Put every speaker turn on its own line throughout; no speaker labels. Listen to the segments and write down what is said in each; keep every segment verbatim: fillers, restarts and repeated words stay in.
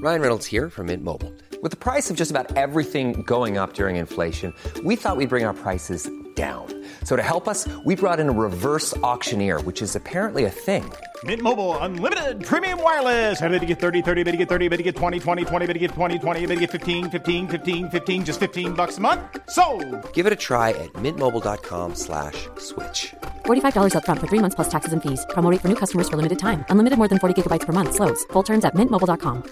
Ryan Reynolds here from Mint Mobile. With the price of just about everything going up during inflation, we thought we'd bring our prices down. So to help us, we brought in a reverse auctioneer, which is apparently a thing.
Mint Mobile Unlimited Premium Wireless. How to get thirty, thirty, how to get thirty, how to get twenty, twenty, twenty, how to get twenty, twenty, how to get fifteen, fifteen, fifteen, fifteen, just fifteen bucks a month? Sold!
Give it a try at mintmobile.com slash switch.
forty-five dollars up front for three months plus taxes and fees. Promo rate for new customers for limited time. Unlimited more than forty gigabytes per month. Slows full terms at mint mobile dot com.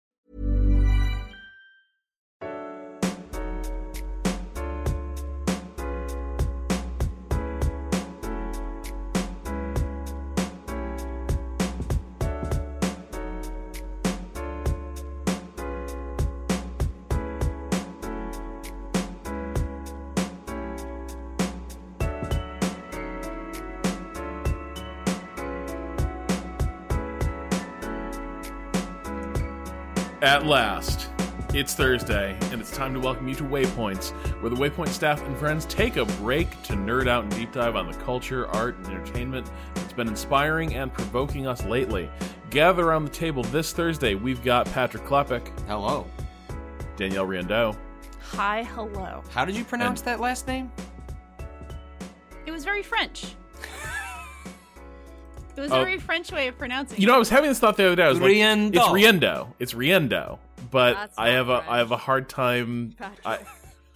At last, it's Thursday, and it's time to welcome you to Waypoints, where the Waypoint staff and friends take a break to nerd out and deep dive on the culture, art, and entertainment that's been inspiring and provoking us lately. Gather around the table this Thursday. We've got Patrick Klepek.
Hello.
Danielle Riendeau.
Hi, hello.
How did you pronounce
And-
that last name?
It was very French. It was a
Oh.
very French way of pronouncing
You know, I was having this thought the other day. I was like,
Riendeau.
it's Riendeau. It's Riendeau. But
That's
I have a
not
I have a hard time.
Patrick.
I,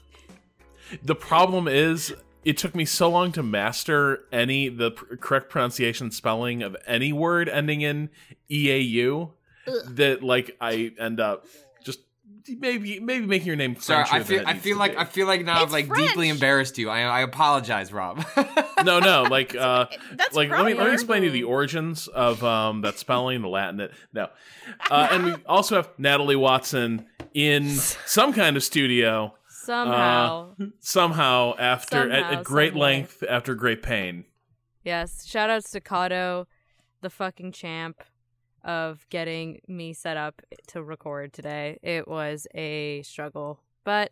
the problem is, it took me so long to master any the pr- correct pronunciation spelling of any word ending in E A U that like I end up just maybe maybe making your name
Sorry,
Frenchier
I
than
feel
it
I
needs
feel
to
like
be.
I feel like now I've
It's
like
French.
deeply embarrassed you. I I apologize, Rob.
No, no, like uh,
That's
like let me let me
proper.
explain to you the origins of um that spelling, the Latin. It, no, uh, and we also have Natalie Watson in some kind of studio
Somehow.
uh, somehow after at,
Somehow,
at great
some way.
length after great pain.
Yes. Shout outs to Kato, the fucking champ of getting me set up to record today. It was a struggle, but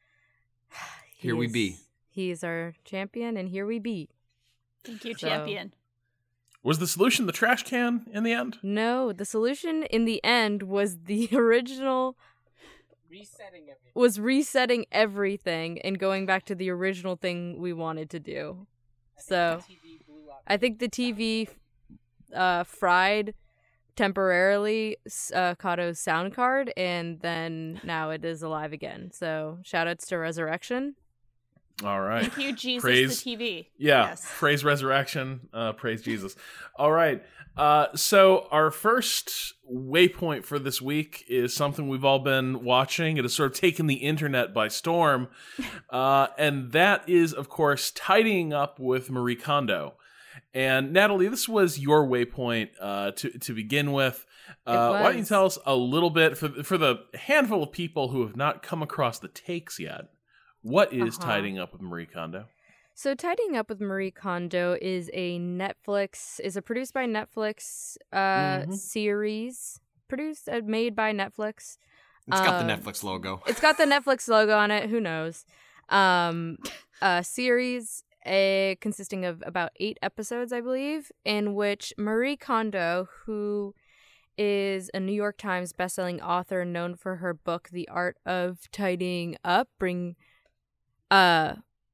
Here we
he's-
be.
He's our champion, and here we be.
Thank you,
So-
champion.
Was the solution the trash can in the end?
No, the solution in the end was the original
Resetting everything.
was resetting everything and going back to the original thing we wanted to do. So I think the T V uh, fried temporarily uh, Kato's sound card, and then now it is alive again. So shout outs to Resurrection.
All right.
Thank you, Jesus,
Praise-
the T V.
Yeah,
Yes.
praise resurrection, uh, praise Jesus. All right, uh, so our first waypoint for this week is something we've all been watching. It has sort of taken the internet by storm, uh, and that is, of course, Tidying Up with Marie Kondo. And Natalie, this was your waypoint uh, to to begin with. Uh, why don't you
was.
tell us a little bit for for the handful of people who have not come across the takes yet? What is
Uh-huh.
Tidying Up with Marie Kondo?
So Tidying Up with Marie Kondo is a Netflix, is a produced by Netflix uh,
Mhm.
series, produced, uh, made by Netflix.
It's got the
Um,
Netflix logo.
It's got the Netflix logo on it. Who knows? Um, a series a, consisting of about eight episodes, I believe, in which Marie Kondo, who is a New York Times bestselling author known for her book, The Art of Tidying Up, bring, uh,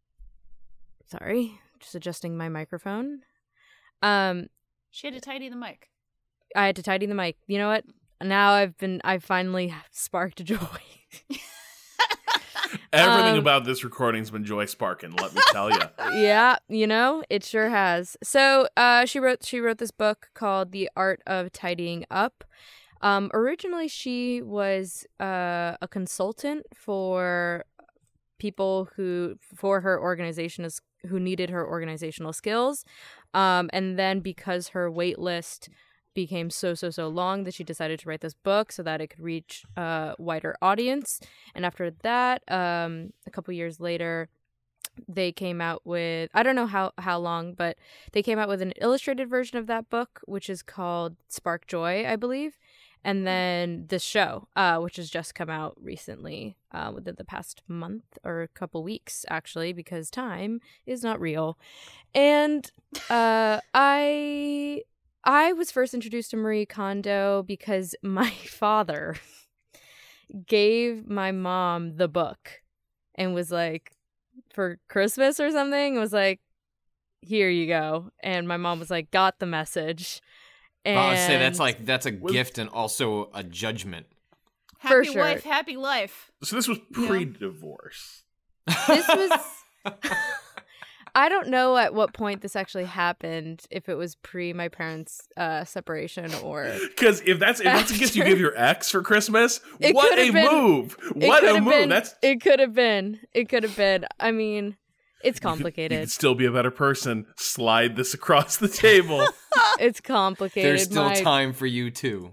sorry, just adjusting my microphone. Um,
She had to tidy the mic.
I had to tidy the mic. You know what? Now I've been, I've finally sparked joy.
Everything
Um,
about this recording's been joy sparking, let me tell you.
Yeah, you know, it sure has. So, uh, she wrote she wrote this book called The Art of Tidying Up. Um, originally, she was uh, a consultant for people who for her organization is who needed her organizational skills, um, and then because her wait list became so so so long that she decided to write this book so that it could reach a wider audience. And after that, um, a couple years later, they came out with, I don't know how, how long, but they came out with an illustrated version of that book, which is called Spark Joy, I believe. And then this show, uh, which has just come out recently, uh, within the past month or a couple weeks, actually, because time is not real. And uh, I I was first introduced to Marie Kondo because my father gave my mom the book and was like, for Christmas or something, was like, here you go. And my mom was like, got the message. And
I would say that's like that's a
Was-
gift and also a judgment.
For
Happy
sure.
wife, happy life.
So this was pre-divorce.
this was I don't know at what point this actually happened, if it was pre my parents' uh, separation or
Because if that's if that's the gift you give your ex for Christmas,
It
what
could've
a
been-
move!
it
What
could
a
have
move!
been
That's
it could have been. It could have been. I mean, it's
you
complicated.
could still be a better person. Slide this across the table.
It's complicated.
There's still
my,
time for you too.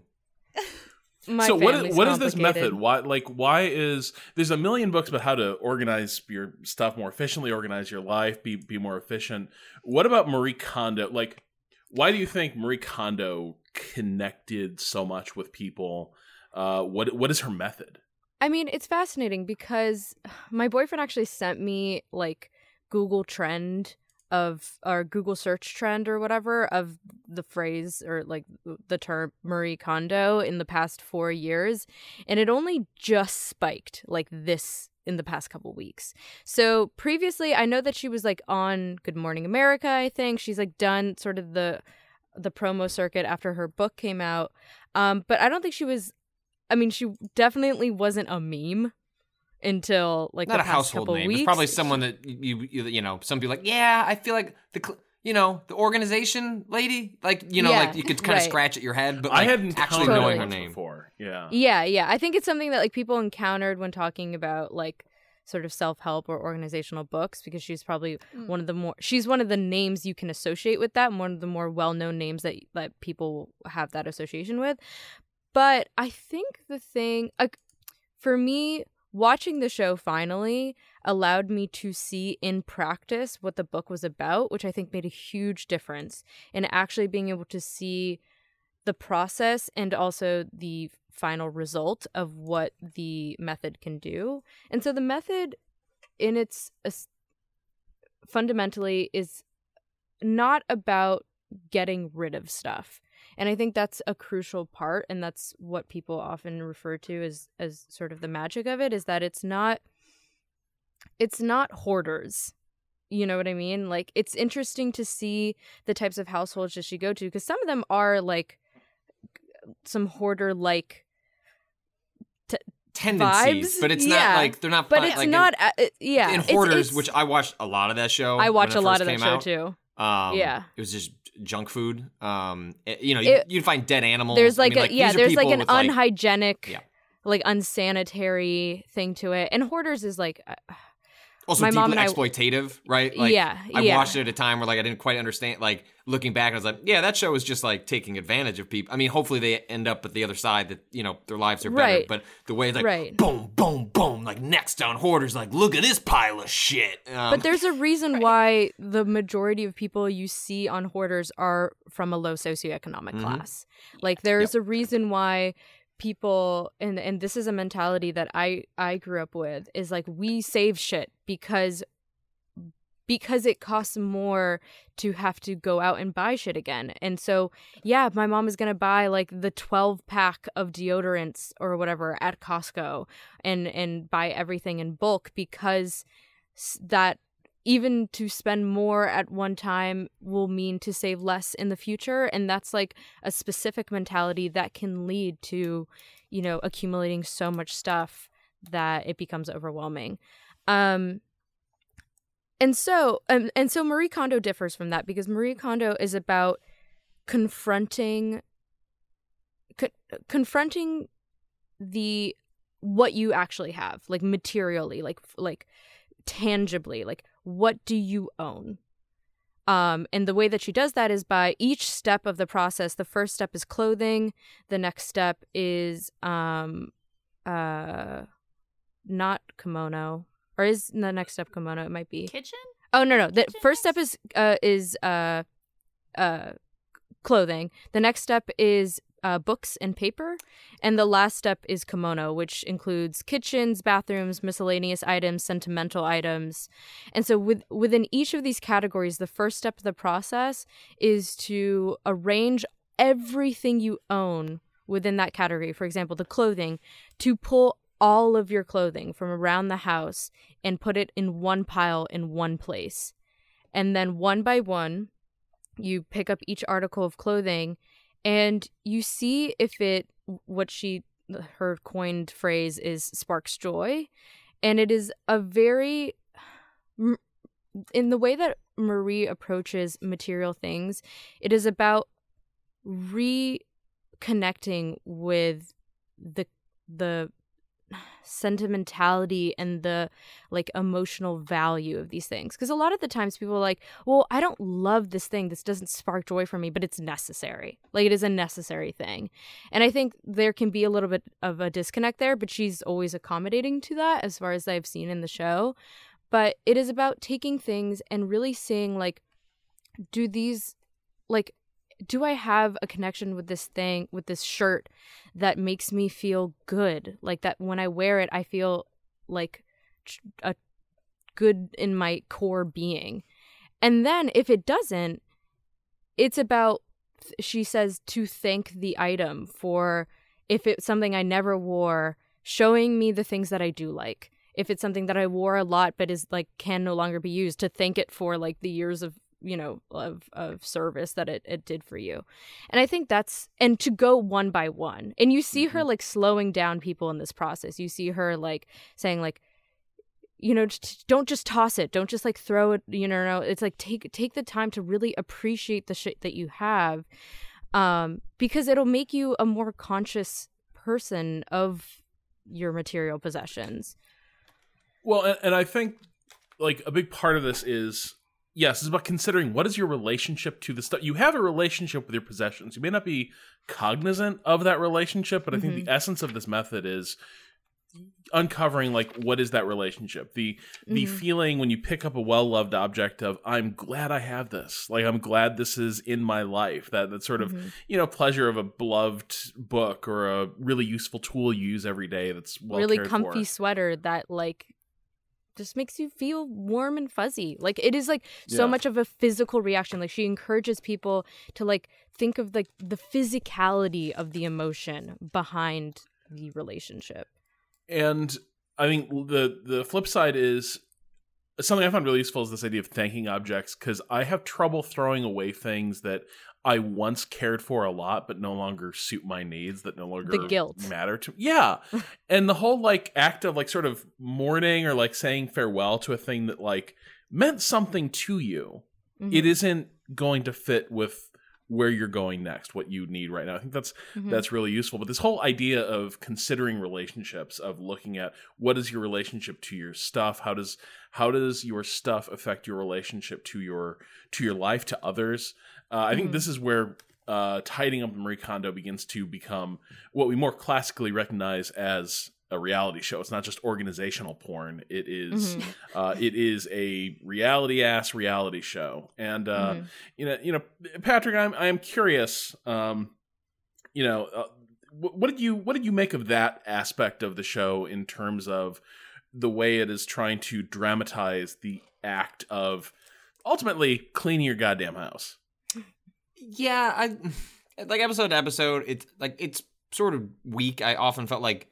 My
so what is,
family's
what is this
complicated.
method? Why like why is there's a million books about how to organize your stuff more efficiently, organize your life, be be more efficient. What about Marie Kondo? Like, why do you think Marie Kondo connected so much with people? Uh, what what is her method?
I mean, it's fascinating because my boyfriend actually sent me like Google trend of or Google search trend or whatever of the phrase or like the term Marie Kondo in the past four years. And it only just spiked like this in the past couple weeks. So previously, I know that she was like on Good Morning America, I think. She's like done sort of the the promo circuit after her book came out. Um, but I don't think she was I mean, she definitely wasn't a meme until like
Not
the
a
past
household
couple
name.
weeks.
It's probably someone that you, you you know. Some people like, yeah, I feel like the cl- you know the organization lady, like you know,
Yeah,
like you could kind of
right.
scratch at your head, but
I
like,
hadn't
actually
encountered
knowing
her
her name.
before. Yeah.
Yeah, yeah. I think it's something that like people encountered when talking about like sort of self-help or organizational books because she's probably one of the more she's one of the names you can associate with that and one of the more well-known names that that people have that association with. But I think the thing like for me watching the show finally allowed me to see in practice what the book was about, which I think made a huge difference in actually being able to see the process and also the final result of what the method can do. And so the method in its uh, fundamentally is not about getting rid of stuff. And I think that's a crucial part, and that's what people often refer to as as sort of the magic of it, is that it's not it's not hoarders. You know what I mean? Like, it's interesting to see the types of households that she go to, because some of them are like some hoarder like t-
Tendencies,
vibes?
but it's
Yeah.
not like they're not.
but
fun-
it's
like
not
in,
uh, it- yeah
in
it's-
Hoarders,
it's-
which I watched a lot of that show.
I watch
when
a
it
lot
first
of that
came
show
out.
too.
Um,
Yeah.
it was just junk food. Um, it- you know,
It-
you, you'd find dead animals.
There's
I
like
mean,
a yeah
these are
there's like
people
an
with, like-
unhygienic
Yeah.
like unsanitary thing to it, and hoarders is like uh,
Also
my
deeply
mom and I-
exploitative, right? Like,
Yeah,
I
yeah.
watched it at a time where like I didn't quite understand. Like looking back, I was like, yeah, that show was just like taking advantage of people. I mean, hopefully they end up at the other side that you know their lives are better.
Right.
But the way like
Right.
boom, boom, boom, like next on Hoarders, like look at this pile of shit. Um,
but there's a reason why the majority of people you see on hoarders are from a low socioeconomic
Mhm.
class. Like there's a reason why people and and this is a mentality that I I grew up with is like we save shit because because it costs more to have to go out and buy shit again. And so, yeah, my mom is going to buy like the twelve pack of deodorants or whatever at Costco and and buy everything in bulk because s- that even to spend more at one time will mean to save less in the future. And that's like a specific mentality that can lead to, you know, accumulating so much stuff that it becomes overwhelming. Um, and so, um, and so Marie Kondo differs from that because Marie Kondo is about confronting, co- confronting the what you actually have, like materially, like like tangibly, like what do you own? Um, and the way that she does that is by each step of the process. The first step is clothing. The next step is um, uh, not kimono. Or is the next step kimono? It might be.
Kitchen?
Oh no no. The
Kitchen
first step
next?
is uh is uh uh clothing. The next step is uh books and paper, and the last step is kimono, which includes kitchens, bathrooms, miscellaneous items, sentimental items. And so with within each of these categories, the first step of the process is to arrange everything you own within that category. For example, the clothing, to pull all of your clothing from around the house and put it in one pile in one place. And then one by one, you pick up each article of clothing and you see if it, what she, her coined phrase is sparks joy. And it is a very, in the way that Marie approaches material things, it is about reconnecting with the the sentimentality and the like emotional value of these things. Because a lot of the times people are like, well, I don't love this thing, this doesn't spark joy for me, but it's necessary. Like, it is a necessary thing. And I think there can be a little bit of a disconnect there, but she's always accommodating to that as far as I've seen in the show. But it is about taking things and really seeing, like, do these, like, do I have a connection with this thing, with this shirt that makes me feel good? Like, that when I wear it, I feel like a good in my core being. And then if it doesn't, it's about, she says, to thank the item for, if it's something I never wore, showing me the things that I do like. If it's something that I wore a lot but is like can no longer be used, to thank it for like the years of, you know, of, of service that it, it did for you. And I think that's, and to go one by one. And you see mm-hmm. her like slowing down people in this process. You see her like saying like, you know, just, don't just toss it. Don't just like throw it, you know, it's like take, take the time to really appreciate the shit that you have, um, because it'll make you a more conscious person of your material possessions.
Well, and, and I think like a big part of this is, yes, it's about considering what is your relationship to the stuff. You have a relationship with your possessions. You may not be cognizant of that relationship, but I think mm-hmm. the essence of this method is uncovering like what is that relationship. The mm-hmm. the feeling when you pick up a well-loved object of, I'm glad I have this. Like, I'm glad this is in my life. That that sort of, mm-hmm. you know, pleasure of a beloved book or a really useful tool you use every day that's well
really
cared
comfy
for.
Sweater that like just makes you feel warm and fuzzy. Like, it is like so
yeah.
much of a physical reaction. Like, she encourages people to like think of like the physicality of the emotion behind the relationship.
And I think the the flip side is something I found really useful is this idea of thanking objects, because I have trouble throwing away things that I once cared for a lot, but no longer suit my needs, that no longer
the guilt.
matter to me. Yeah. And the whole like act of like sort of mourning or like saying farewell to a thing that like meant something to you, mm-hmm. it isn't going to fit with where you're going next, what you need right now. I think that's mm-hmm. that's really useful. But this whole idea of considering relationships, of looking at what is your relationship to your stuff, how does how does your stuff affect your relationship to your to your life, to others. Uh, I mm-hmm. think this is where uh, Tidying Up Marie Kondo begins to become what we more classically recognize as a reality show. It's not just organizational porn. It is, mm-hmm. uh, it is a reality ass reality show. And uh, mm-hmm. you know, you know, Patrick, I'm I am curious. Um, you know, uh, what, what did you what did you make of that aspect of the show in terms of the way it is trying to dramatize the act of ultimately cleaning your goddamn house?
Yeah, I like episode to episode. It's like it's sort of weak. I often felt like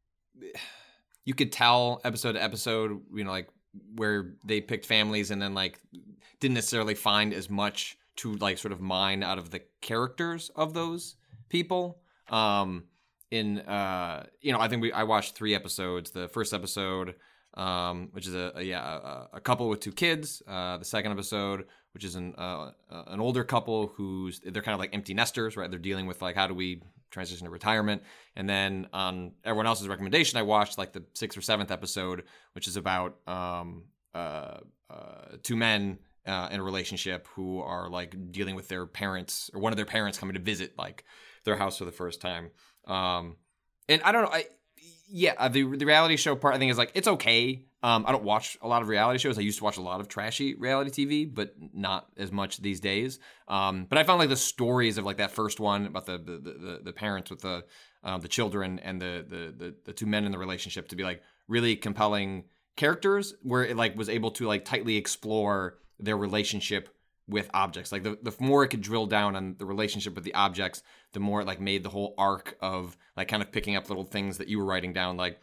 you could tell episode to episode, you know, like where they picked families and then like didn't necessarily find as much to like sort of mine out of the characters of those people. Um, in uh, you know, I think we I watched three episodes. The first episode, um, which is a, a yeah a, a couple with two kids. Uh, the second episode, which is an uh, uh, an older couple who's they're kind of like empty nesters, right? They're dealing with like how do we transition to retirement. And then on everyone else's recommendation, I watched like the sixth or seventh episode, which is about um, uh, uh, two men uh, in a relationship who are like dealing with their parents or one of their parents coming to visit like their house for the first time. Um, and I don't know, I yeah, the the reality show part I think is like it's okay. Um, I don't watch a lot of reality shows. I used to watch a lot of trashy reality T V, but not as much these days. Um, but I found like the stories of like that first one about the the the, the parents with the um, the children and the, the the the two men in the relationship to be like really compelling characters, where it like was able to like tightly explore their relationship with objects. Like the the more it could drill down on the relationship with the objects, the more it like made the whole arc of like kind of picking up little things that you were writing down, like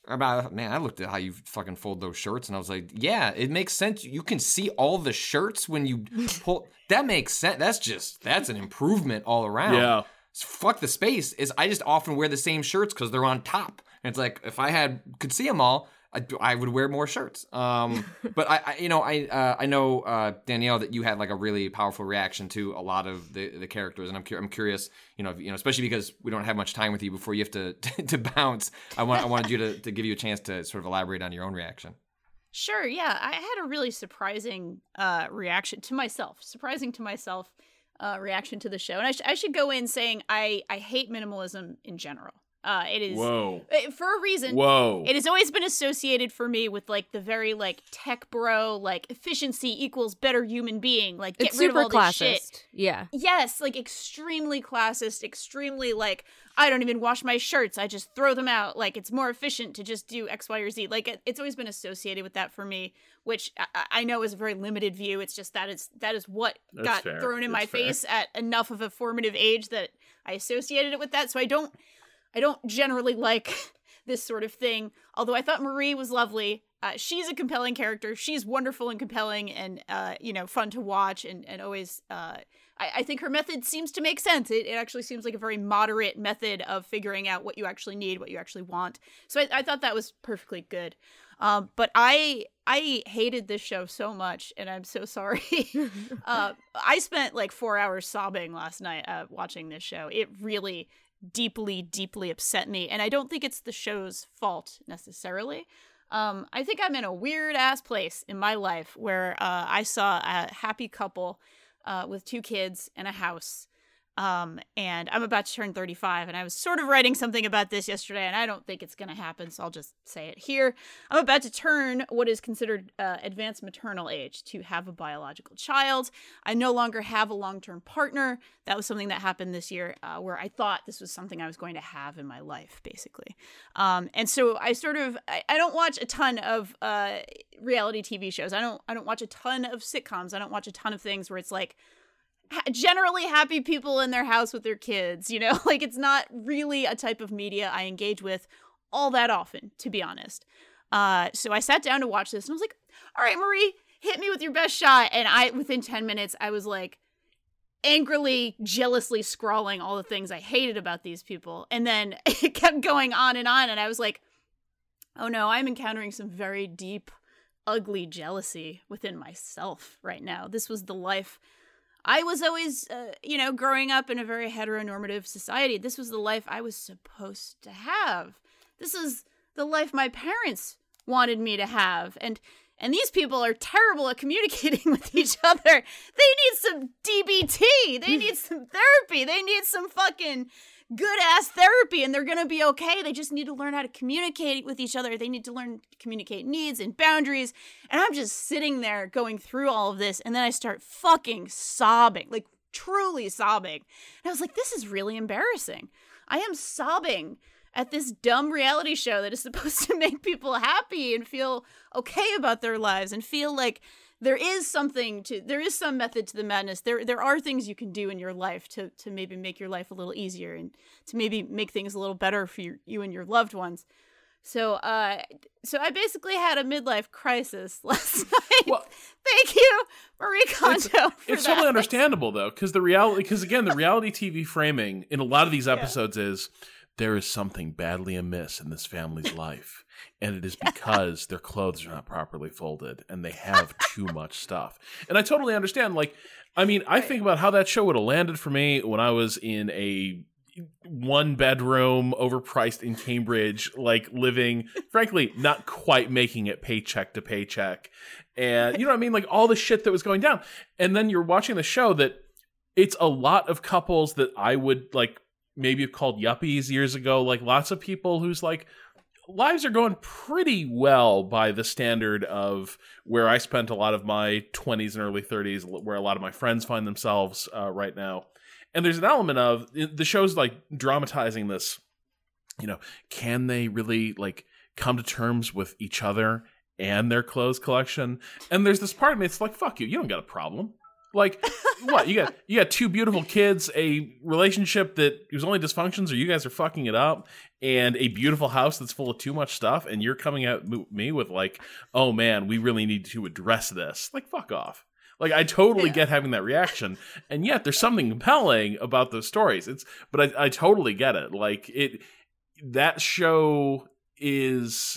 About man, I looked at how you fucking fold those shirts, and I was like, yeah, it makes sense. You can see all the shirts when you pull. That makes sense. That's just that's an improvement all around.
Yeah.
So fuck the space. Is I just often wear the same shirts because they're on top. And it's like if I had could see them all, I, I would wear more shirts. Um, but I, I, you know, I uh, I know uh, Danielle that you had like a really powerful reaction to a lot of the, the characters, and I'm cu- I'm curious, you know, if, you know, especially because we don't have much time with you before you have to to bounce. I want I wanted you to to give you a chance to sort of elaborate on your own reaction.
Sure, yeah. I had a really surprising uh, reaction to myself, surprising to myself uh, reaction to the show. And I, sh- I should go in saying I, I hate minimalism in general. Uh, it is
Whoa.
For a reason.
Whoa.
It has always been associated for me with like the very like tech bro, like efficiency equals better human being. Like get
It's
rid of
super
all this shit.
classist. Yeah.
Yes, like extremely classist, extremely like I don't even wash my shirts. I just throw them out. Like it's more efficient to just do X, Y, or Z. Like it, it's always been associated with that for me, which I, I know is a very limited view. It's just that is that is what
That's
got
fair.
thrown in my
That's fair.
face at enough of a formative age that I associated it with that. So I don't I don't generally like this sort of thing. Although I thought Marie was lovely. Uh, she's a compelling character. She's wonderful and compelling and, uh, you know, fun to watch and, and always, uh, I, I think her method seems to make sense. It, it actually seems like a very moderate method of figuring out what you actually need, what you actually want. So I, I thought that was perfectly good. Um, but I, I hated this show so much and I'm so sorry. uh, I spent like four hours sobbing last night uh, watching this show. It really deeply, deeply upset me. And I don't think it's the show's fault necessarily. Um, I think I'm in a weird ass place in my life where uh, I saw a happy couple uh, with two kids and a house. Um, and I'm about to turn thirty-five, and I was sort of writing something about this yesterday, and I don't think it's going to happen, so I'll just say it here. I'm about to turn what is considered uh, advanced maternal age to have a biological child. I no longer have a long-term partner. That was something that happened this year uh, where I thought this was something I was going to have in my life, basically. Um, and so I sort of, I, I don't watch a ton of uh, reality T V shows. I don't, I don't watch a ton of sitcoms. I don't watch a ton of things where it's like, generally happy people in their house with their kids, you know, like it's not really a type of media I engage with all that often, to be honest. Uh, so I sat down to watch this and I was like, all right, Marie, hit me with your best shot. And I, within ten minutes, I was like angrily, jealously scrawling all the things I hated about these people. And then it kept going on and on. And I was like, oh no, I'm encountering some very deep, ugly jealousy within myself right now. This was the life I was always, uh, you know, growing up in a very heteronormative society. This was the life I was supposed to have. This is the life my parents wanted me to have. And and these people are terrible at communicating with each other. They need some D B T. They need some therapy. They need some fucking good-ass therapy, and they're going to be okay. They just need to learn how to communicate with each other. They need to learn to communicate needs and boundaries. And I'm just sitting there going through all of this, and then I start fucking sobbing, like truly sobbing. And I was like, this is really embarrassing. I am sobbing at this dumb reality show that is supposed to make people happy and feel okay about their lives and feel like there is something to, there is some method to the madness. There there are things you can do in your life to to maybe make your life a little easier and to maybe make things a little better for your, you and your loved ones. So uh, so I basically had a midlife crisis last night.
Well,
Thank you, Marie Kondo.
It's,
for
it's
that.
totally understandable though, because the reality, because again, the reality T V framing in a lot of these episodes yeah. is there is something badly amiss in this family's life, and it is because their clothes are not properly folded and they have too much stuff. And I totally understand. Like, I mean, I think about how that show would have landed for me when I was in a one bedroom, overpriced in Cambridge, like living, frankly, not quite making it paycheck to paycheck. And you know what I mean? Like all the shit that was going down. And then you're watching the show that it's a lot of couples that I would like maybe have called yuppies years ago. Like lots of people whose like lives are going pretty well by the standard of where I spent a lot of my twenties and early thirties, where a lot of my friends find themselves uh, right now. And there's an element of the show's like dramatizing this, you know, can they really like come to terms with each other and their clothes collection? And there's this part of me, it's like, fuck you, you don't got a problem. Like, what? You got you got two beautiful kids, a relationship that whose only dysfunctions are you guys are fucking it up, and a beautiful house that's full of too much stuff, and you're coming at me with like, oh man, we really need to address this. Like, fuck off. Like, I totally yeah. get having that reaction, and yet there's something compelling about those stories. It's, but I, I totally get it. Like, it, that show is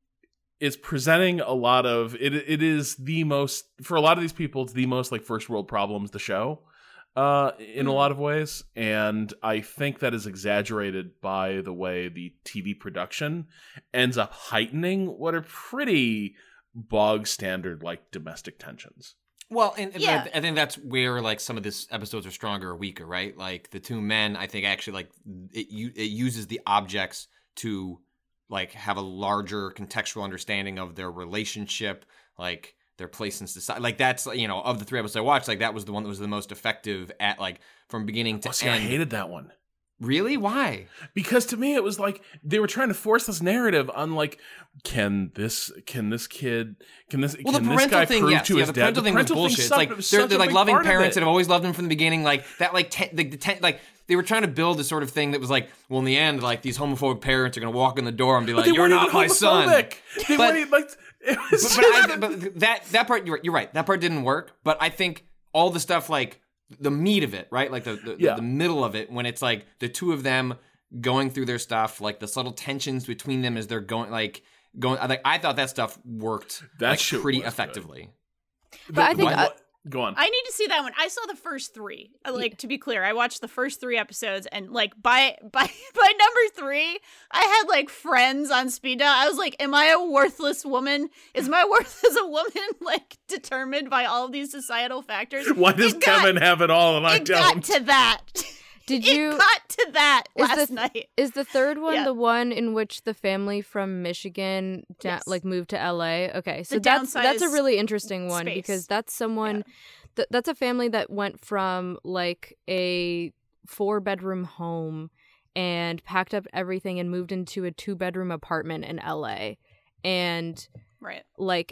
is presenting a lot of it. It is the most, for a lot of these people, it's the most like first world problems to show uh, in mm. a lot of ways, and I think that is exaggerated by the way the T V production ends up heightening what are pretty bog standard like domestic tensions.
Well, and, and
yeah.
I, I think that's where like some of these episodes are stronger or weaker, right? Like the two men, I think actually like it it uses the objects to like have a larger contextual understanding of their relationship, like their place in society. Like that's, you know, of the three episodes I watched, like that was the one that was the most effective at like from beginning to
oh, see,
end.
I hated that one.
Really? Why?
Because to me it was like they were trying to force this narrative on like, can this can this kid can this
well,
can
the
this
parental
guy
thing,
prove
yes,
to
yeah,
his
the
dad?
parental
The
thing
parental
was bullshit. It's like
was
they're,
such
they're
a
like
big
loving
part of
parents
it.
that have always loved them from the beginning. Like that, like ten, the, the ten, like they were trying to build a sort of thing that was like, well, in the end, like these homophobic parents are gonna walk in the door and be like,
But they
"You're
weren't
not
even
my son."
homophobic. They
But-
weren't even, like it was
But,
just-
but, I, but that that part, you're, you're right. That part didn't work. But I think all the stuff like the meat of it, right? Like the the,
Yeah.
the middle of it, when it's like the two of them going through their stuff, like the subtle tensions between them as they're going, like going. Like I thought that stuff worked
That
like,
shit
pretty
was good.
effectively.
But I think
What-
I-
what- go on.
I need to see that one. I saw the first three. Uh, Like to be clear, I watched the first three episodes, and like by by by number three, I had like friends on speed dial. I was like, "Am I a worthless woman? Is my worth as a woman like determined by all of these societal factors?"
Why does
It got-
Kevin have it all and I
It
don't?
got to that.
Did
it
you
got to that
is
last
the,
night.
Is the third one
Yeah.
the one in which the family from Michigan da-
Yes.
like moved to L A? Okay, so
The
that's that's a
downsized
really interesting one
space.
because that's someone th- that's a family that went from like a four bedroom home and packed up everything and moved into a two bedroom apartment in L A. And
Right.
like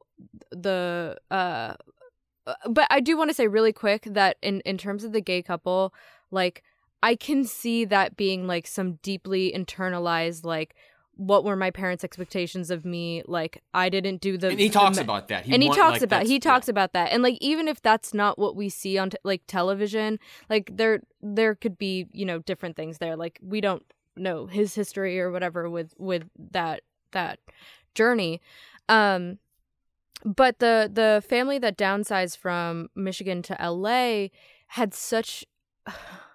the uh but I do want to say really quick that in in terms of the gay couple, like I can see that being like some deeply internalized like what were my parents' expectations of me, like I didn't do the
And he
the
talks
ma-
about that. He
and he
want-
talks
like,
about
that's-
he talks
yeah.
about that, and like even if that's not what we see on t- like television, like there there could be, you know, different things there. Like we don't know his history or whatever with with that that journey. Um, but the the family that downsized from Michigan to L A had such a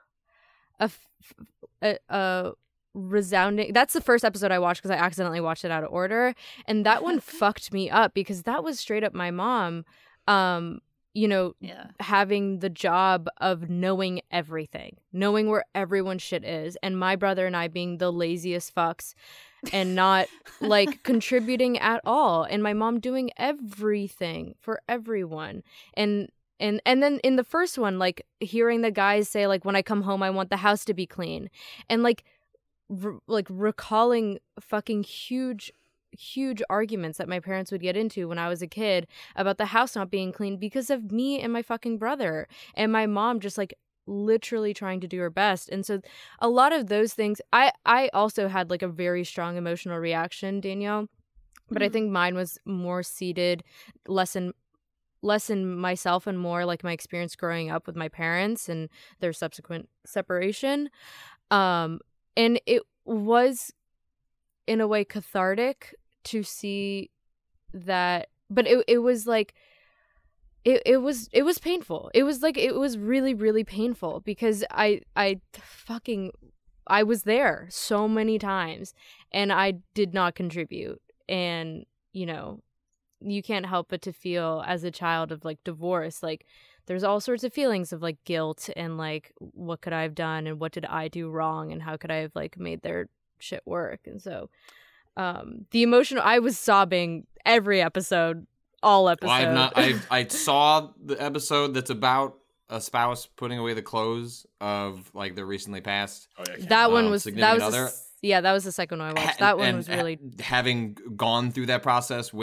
f- a, a resounding. That's the first episode I watched because I accidentally watched it out of order, and that one fucked me up because that was straight up my mom. Um, you know,
Yeah.
having the job of knowing everything, knowing where everyone's shit is, and my brother and I being the laziest fucks and not like contributing at all, and my mom doing everything for everyone. And and and then in the first one, like hearing the guys say like, when I come home I want the house to be clean, and like r- like recalling fucking huge huge arguments that my parents would get into when I was a kid about the house not being clean because of me and my fucking brother, and my mom just like literally trying to do her best. And so a lot of those things, I I also had like a very strong emotional reaction, Danielle, but I think mine was more seated, less in less in myself and more like my experience growing up with my parents and their subsequent separation. Um and it was in a way cathartic to see that, but it it was like It it was it was painful. It was like it was really really painful because I I fucking I was there so many times and I did not contribute. And you know, you can't help but to feel as a child of like divorce, like there's all sorts of feelings of like guilt and like what could I have done and what did I do wrong and how could I have like made their shit work. And so um the emotional, I was sobbing every episode. All episodes.
Well, I've not. I I saw the episode that's about a spouse putting away the clothes of like their recently passed.
Oh, yeah,
that one
um,
was that
significant
was the
other.
s- yeah, that was the second one I watched.
Ha-
That one
and
was really
ha- having gone through that process with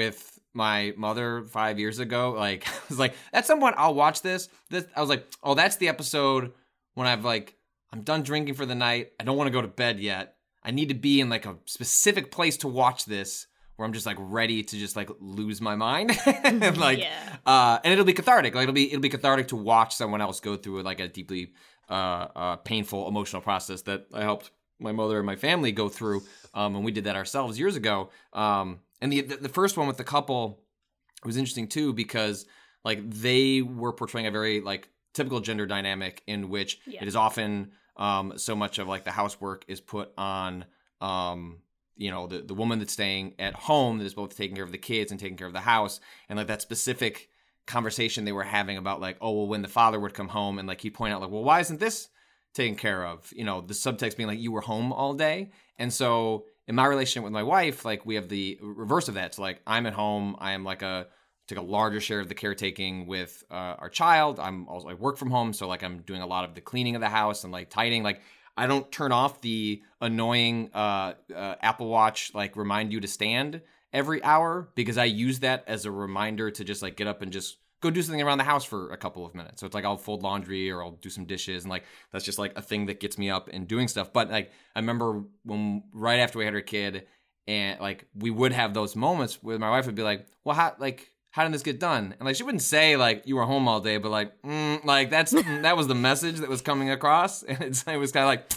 my mother five years ago. Like, I was like, at some point I'll watch this. This I was like, oh, that's the episode when I've like, I'm done drinking for the night. I don't want to go to bed yet. I need to be in like a specific place to watch this where I'm just like ready to just like lose my mind. and like,
Yeah.
uh, and it'll be cathartic. Like it'll be, it'll be cathartic to watch someone else go through like a deeply, uh, uh, painful emotional process that I helped my mother and my family go through. Um, and we did that ourselves years ago. Um, and the, the, the first one with the couple was interesting too, because like they were portraying a very like typical gender dynamic in which
Yeah.
it is often, um, so much of like the housework is put on, um, you know, the, the woman that's staying at home that is both taking care of the kids and taking care of the house. And like that specific conversation they were having about like, oh, well, when the father would come home and like he'd point out like, well, why isn't this taken care of? You know, the subtext being like, you were home all day. And so in my relationship with my wife, like we have the reverse of that. So like I'm at home, I am like a, take a larger share of the caretaking with uh, our child. I'm also, I work from home. So like I'm doing a lot of the cleaning of the house and like tidying, like I don't turn off the annoying uh, uh, Apple Watch, like remind you to stand every hour, because I use that as a reminder to just like get up and just go do something around the house for a couple of minutes. So it's like I'll fold laundry or I'll do some dishes, and like that's just like a thing that gets me up and doing stuff. But like I remember when right after we had our kid, and like we would have those moments where my wife would be like, well, how like how did this get done? And like she wouldn't say like you were home all day, but like mm, like that's that was the message that was coming across. And it's, it was kind of like,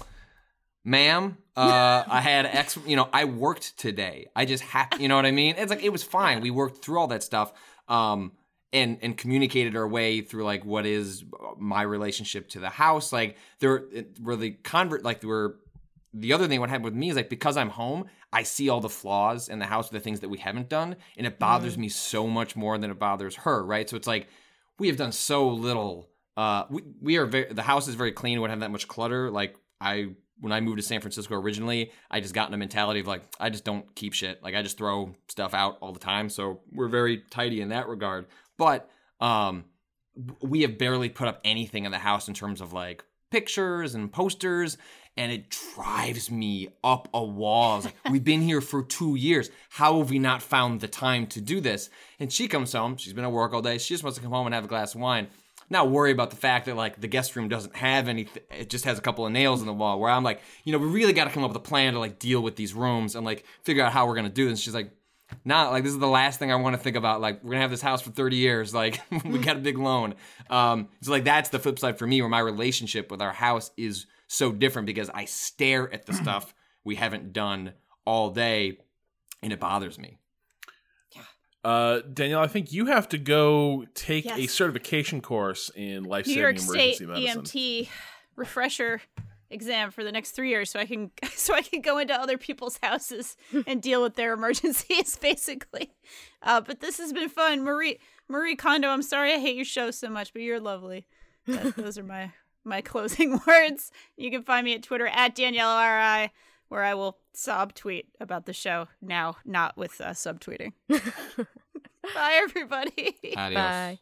ma'am, uh, I had X, you know, I worked today. I just had, you know what I mean? It's like, it was fine. We worked through all that stuff, um, and, and communicated our way through like, what is my relationship to the house? Like there were the convert, like there were, the other thing what happened with me is like, because I'm home, I see all the flaws in the house, the things that we haven't done. And it bothers mm. me so much more than it bothers her. Right. So it's like, we have done so little, uh, we, we are very, the house is very clean. We don't have that much clutter. Like I, when I moved to San Francisco originally, I just got in a mentality of like, I just don't keep shit. Like I just throw stuff out all the time. So we're very tidy in that regard. But um, we have barely put up anything in the house in terms of like pictures and posters. And it drives me up a wall. I was like, we've been here for two years. How have we not found the time to do this? And she comes home. She's been at work all day. She just wants to come home and have a glass of wine. Not worry about the fact that like the guest room doesn't have anything. It just has a couple of nails in the wall, where I'm like, you know, we really got to come up with a plan to like deal with these rooms and like figure out how we're going to do this. And she's like, nah, like this is the last thing I want to think about. Like we're going to have this house for thirty years. Like we got a big loan. Um, so like that's the flip side for me, where my relationship with our house is so different, because I stare at the stuff we haven't done all day and it bothers me.
Uh, Danielle, I think you have to go take
Yes.
a certification course in
New
life-saving
York
emergency
State
medicine.
E M T refresher exam for the next three years, so I can so I can go into other people's houses and deal with their emergencies, basically. Uh, but this has been fun, Marie Marie Kondo. I'm sorry I hate your show so much, but you're lovely. That, those are my my closing words. You can find me at Twitter at Danielle R I, where I will sob tweet about the show now, not with uh, subtweeting. Bye, everybody.
Adios.
Bye.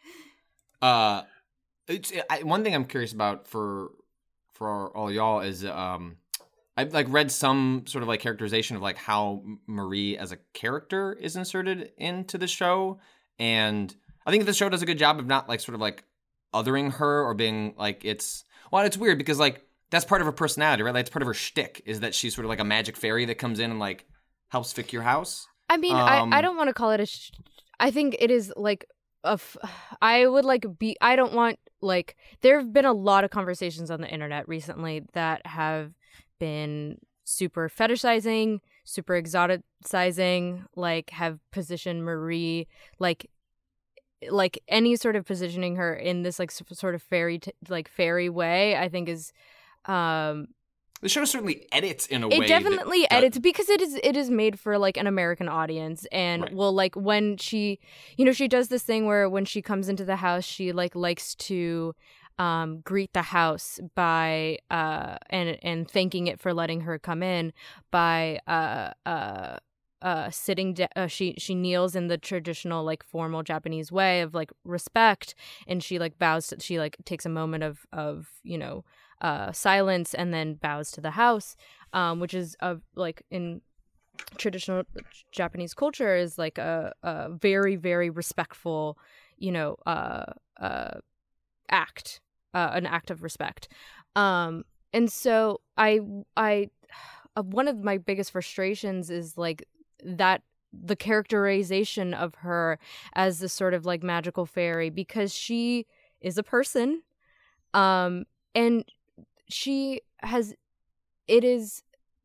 Uh, it's I, one thing I'm curious about for for all y'all is um, I've like read some sort of like characterization of like how Marie as a character is inserted into the show, and I think the show does a good job of not like sort of like othering her or being like it's well, it's weird because like that's part of her personality, right? Like it's part of her shtick is that she's sort of like a magic fairy that comes in and like helps fix your house.
I mean,
Um,
I, I don't want to call it a. Sh- I think it is like a. F- I would like be. I don't want like. There have been a lot of conversations on the internet recently that have been super fetishizing, super exoticizing, like have positioned Marie like. Like any sort of positioning her in this like s- sort of fairy t- like fairy way, I think is. Um,
The show certainly edits in a way.
it definitely
that,
edits because it is it is made for like an American audience, and
Right.
well, like when she, you know, she does this thing where when she comes into the house, she like likes to um, greet the house by uh and and thanking it for letting her come in by uh uh. Uh, sitting, de- uh, she she kneels in the traditional like formal Japanese way of like respect, and she like bows. To, she like takes a moment of of you know uh silence and then bows to the house, um, which is of like in traditional Japanese culture is like a, a very, very respectful, you know, uh, uh, act, uh, an act of respect. Um, and so I, I, uh, one of my biggest frustrations is like that the characterization of her as this sort of like magical fairy, because she is a person, um, and she has, it is,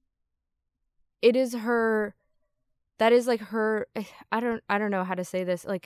it is her, that is like her, I don't, I don't know how to say this, like,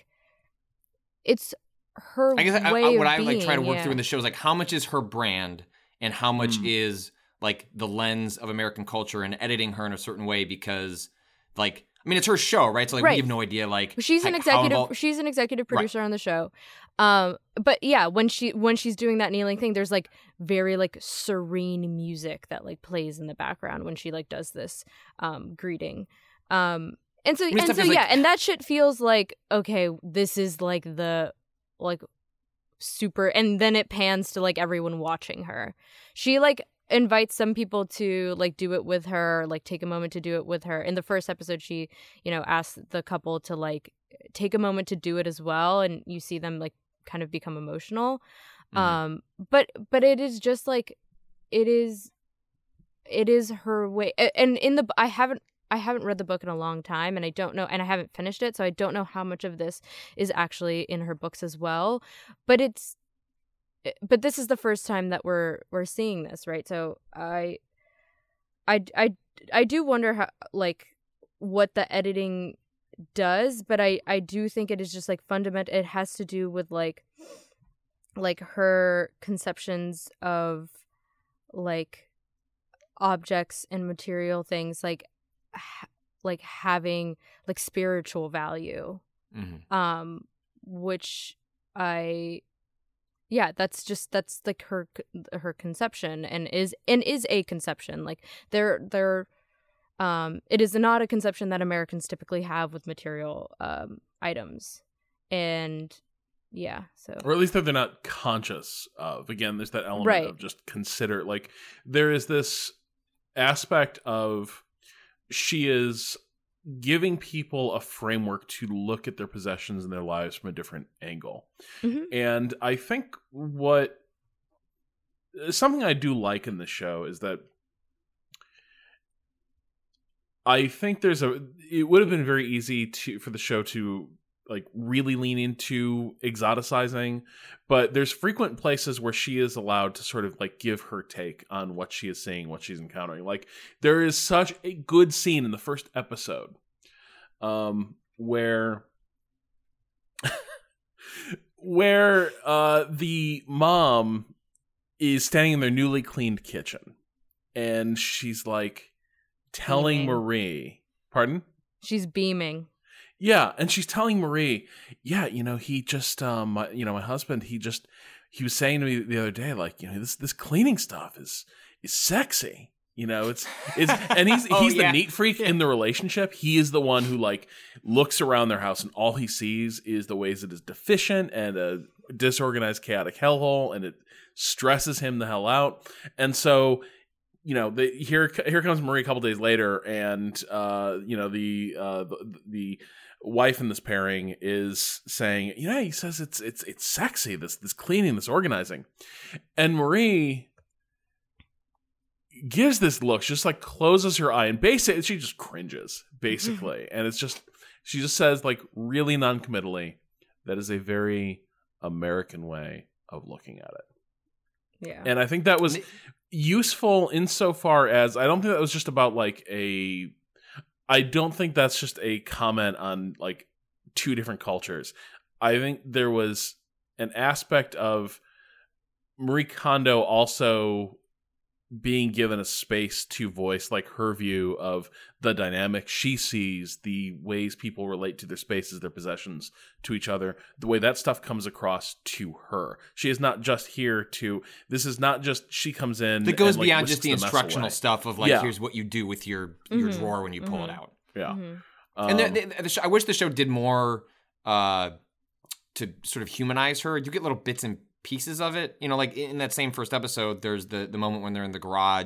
it's her
I guess
way
I, I,
of
what I
being,
like try to work
yeah.
through in the show is like, how much is her brand and how much
Mm.
is like the lens of American culture and editing her in a certain way, because like, I mean, it's her show, right? So like,
Right.
we have no idea, like,
She's an
how
executive.
involved-
She's an executive
Right.
producer on the show. Um, but yeah, when she when she's doing that kneeling thing, there's like very like serene music that like plays in the background when she like does this um greeting. Um, and so
mean,
and
stuff
so
is, like-
yeah, and that shit feels like, okay, this is like the like super, and then it pans to like everyone watching her. She like invites some people to like do it with her, like take a moment to do it with her. In the first episode, she, you know, asked the couple to like take a moment to do it as well, and you see them like kind of become emotional.
Mhm.
Um, but but it is just like it is, it is her way. A- And in the I haven't I haven't read the book in a long time, and I don't know, and I haven't finished it, so I don't know how much of this is actually in her books as well. But it's but this is the first time that we're we're seeing this, right? So I I I I do wonder how, like, what the editing does, but I I do think it is just like fundamental. It has to do with like like her conceptions of like objects and material things, like ha- like having like spiritual value,
Mhm.
um which I yeah, that's just that's like her her conception, and is and is a conception. Like they're they're um it is not a conception that Americans typically have with material um items. And yeah, so
Or at least that they're not conscious of. Again, there's that element
Right.
of just consider, like, there is this aspect of she is giving people a framework to look at their possessions and their lives from a different angle.
Mhm.
And I think what something I do like in the show is that I think there's a it would have been very easy to for the show to like really lean into exoticizing, but there's frequent places where she is allowed to sort of like give her take on what she is seeing, what she's encountering. Like there is such a good scene in the first episode um where where uh the mom is standing in their newly cleaned kitchen, and she's like telling
Beaming.
Marie, pardon?
she's beaming.
Yeah, and she's telling Marie, yeah, you know, he just, um, my, you know, my husband, he just, he was saying to me the other day, like, you know, this this cleaning stuff is is sexy, you know, it's it's, and he's
Oh,
he's
yeah.
the neat freak in the relationship. He is the one who like looks around their house and all he sees is the ways it is deficient and a disorganized, chaotic hellhole, and it stresses him the hell out, and so. You know, the, here here comes Marie a couple days later, and uh, you know the, uh, the the wife in this pairing is saying, you know, he says it's it's it's sexy, this this cleaning, this organizing, and Marie gives this look, she just like closes her eye, and basically she just cringes, basically, and it's just she just says like really non-committally, that is a very American way of looking at it.
Yeah.
And I think that was useful insofar as I don't think that was just about like a I don't think that's just a comment on like two different cultures. I think there was an aspect of Marie Kondo also being given a space to voice like her view of the dynamic she sees, the ways people relate to their spaces, their possessions to each other, the way that stuff comes across to her. She is not just here to, this is not just she comes in.
That goes
and, like,
beyond just
whisks
the
mess
instructional
away.
stuff of like,
Yeah.
here's what you do with your your
Mhm.
drawer when you pull
Mhm.
it out.
Yeah.
Mhm.
Um,
And the, the, the show, I wish the show did more uh, to sort of humanize her. You get little bits and pieces of it. You know, like in that same first episode, there's the the moment when they're in the garage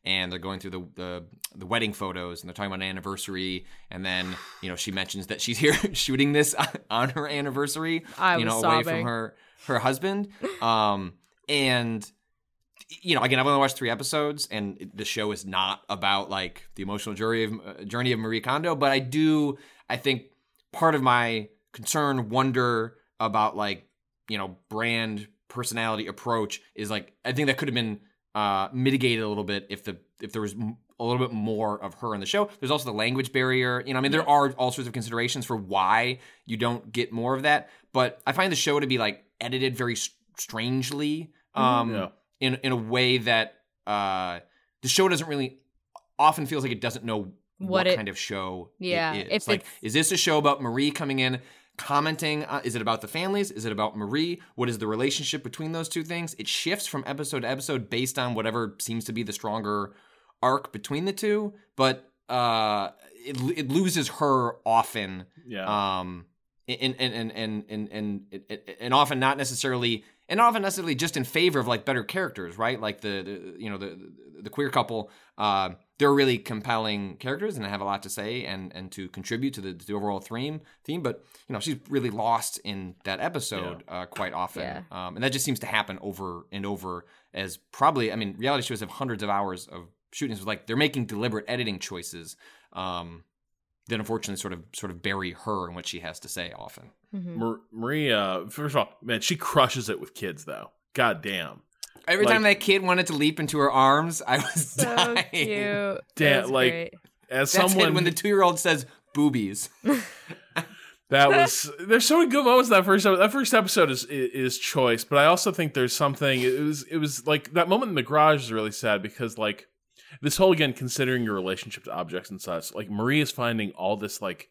and they're going through the, the the wedding photos, and they're talking about an anniversary, and then you know she mentions that she's here shooting this on her anniversary,
I
you know,
was
away
sobbing.
from her her husband, um, and you know, again, I've only watched three episodes, and the show is not about like the emotional journey of uh, journey of Marie Kondo, but I do, I think part of my concern, wonder about like you know brand personality approach is like I think that could have been uh, mitigated a little bit if the if there was m- a little bit more of her in the show. There's also the language barrier. You know, I mean, there are all sorts of considerations for why you don't get more of that. But I find the show to be like edited very s- strangely, um,
Yeah.
in in a way that uh, the show doesn't really often feels like it doesn't know what,
What it-
kind of show
Yeah,
it is.
if
Like,
it's-
is this a show about Marie coming in? Commenting, uh, is it about the families? Is it about Marie? What is the relationship between those two things? It shifts from episode to episode based on whatever seems to be the stronger arc between the two, but uh, it it loses her often,
Yeah.
um, and and and and and and, and, and often not necessarily, and often necessarily just in favor of like better characters, right? Like the, the you know the the queer couple, uh, they're really compelling characters and have a lot to say and and to contribute to the, to the overall theme theme. But you know she's really lost in that episode uh, quite often,
Yeah.
um, and that just seems to happen over and over. As probably, I mean, reality shows have hundreds of hours of shootings. Like they're making deliberate editing choices um, that unfortunately sort of sort of bury her and what she has to say often.
Mar- Maria, first of all, man, she crushes it with kids, though. God damn.
Every
Like-
time that kid wanted to leap into her arms, I was
So
dying.
cute.
Damn,
It was
like,
great.
As
That's
someone
it when the two-year-old says boobies.
that was there's so many good moments in that first episode. That first episode is is choice, but I also think there's something. It was it was like that moment in the garage is really sad because like this whole again considering your relationship to objects and such. Like Marie is finding all this like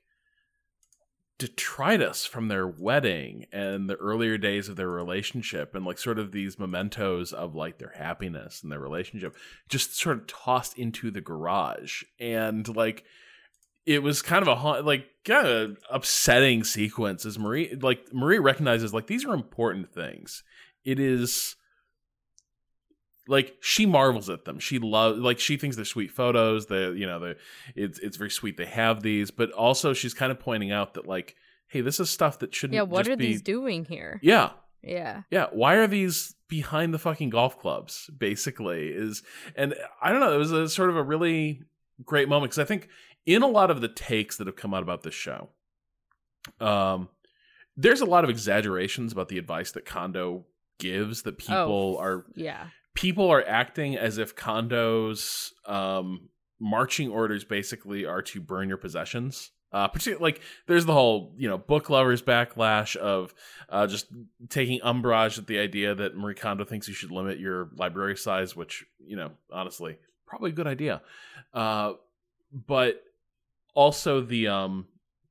detritus from their wedding and the earlier days of their relationship and like sort of these mementos of like their happiness and their relationship just sort of tossed into the garage. And like it was kind of a ha- like kind of upsetting sequence as Marie like Marie recognizes like these are important things. It is like she marvels at them. She loves like she thinks they're sweet photos. They you know they it's it's very sweet they have these, but also she's kind of pointing out that like, hey, this is stuff that shouldn't.
Yeah, what
just
are
be,
these doing here?
Yeah,
Yeah.
yeah. Why are these behind the fucking golf clubs? Basically, is and I don't know. It was a sort of a really great moment because I think in a lot of the takes that have come out about this show, um, there's a lot of exaggerations about the advice that Kondo gives that people
Oh,
are
Yeah.
people are acting as if Kondo's um, marching orders basically are to burn your possessions. Uh, particularly, like, there's the whole, you know, book lovers backlash of uh, just taking umbrage at the idea that Marie Kondo thinks you should limit your library size, which, you know, honestly, probably a good idea. Uh, but also the um,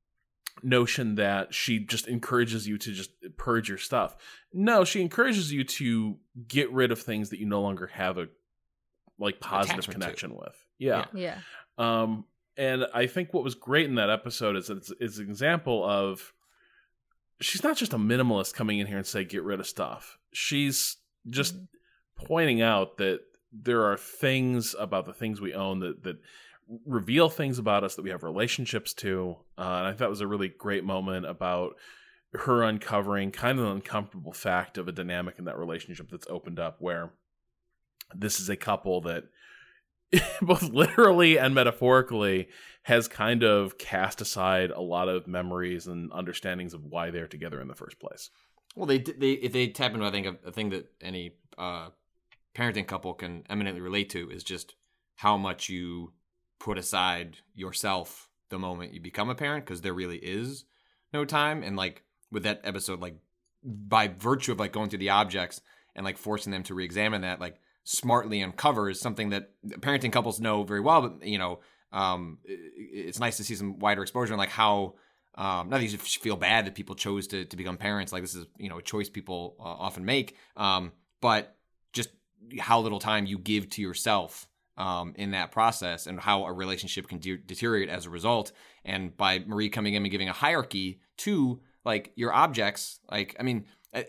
notion that she just encourages you to just purge your stuff. No, she encourages you to get rid of things that you no longer have a like positive
Attachment to.
connection with. Yeah.
Yeah.
Um, and I think what was great in that episode is it's, it's an example of she's not just a minimalist coming in here and say get rid of stuff. She's just pointing out that there are things about the things we own that that reveal things about us that we have relationships to. Uh, and I thought it was a really great moment about her uncovering kind of an uncomfortable fact of a dynamic in that relationship that's opened up where this is a couple that both literally and metaphorically has kind of cast aside a lot of memories and understandings of why they're together in the first place.
Well, they they if they tap into I think a, a thing that any uh, parenting couple can eminently relate to is just how much you put aside yourself the moment you become a parent, because there really is no time. And like with that episode, like by virtue of like going through the objects and like forcing them to re-examine that, like smartly uncovers something that parenting couples know very well. But you know, um, it's nice to see some wider exposure and like how. Um, not that you should feel bad that people chose to, to become parents. Like this is, you know, a choice people uh, often make. Um, but just how little time you give to yourself um, in that process and how a relationship can de- deteriorate as a result. And by Marie coming in and giving a hierarchy to like your objects, like, I mean,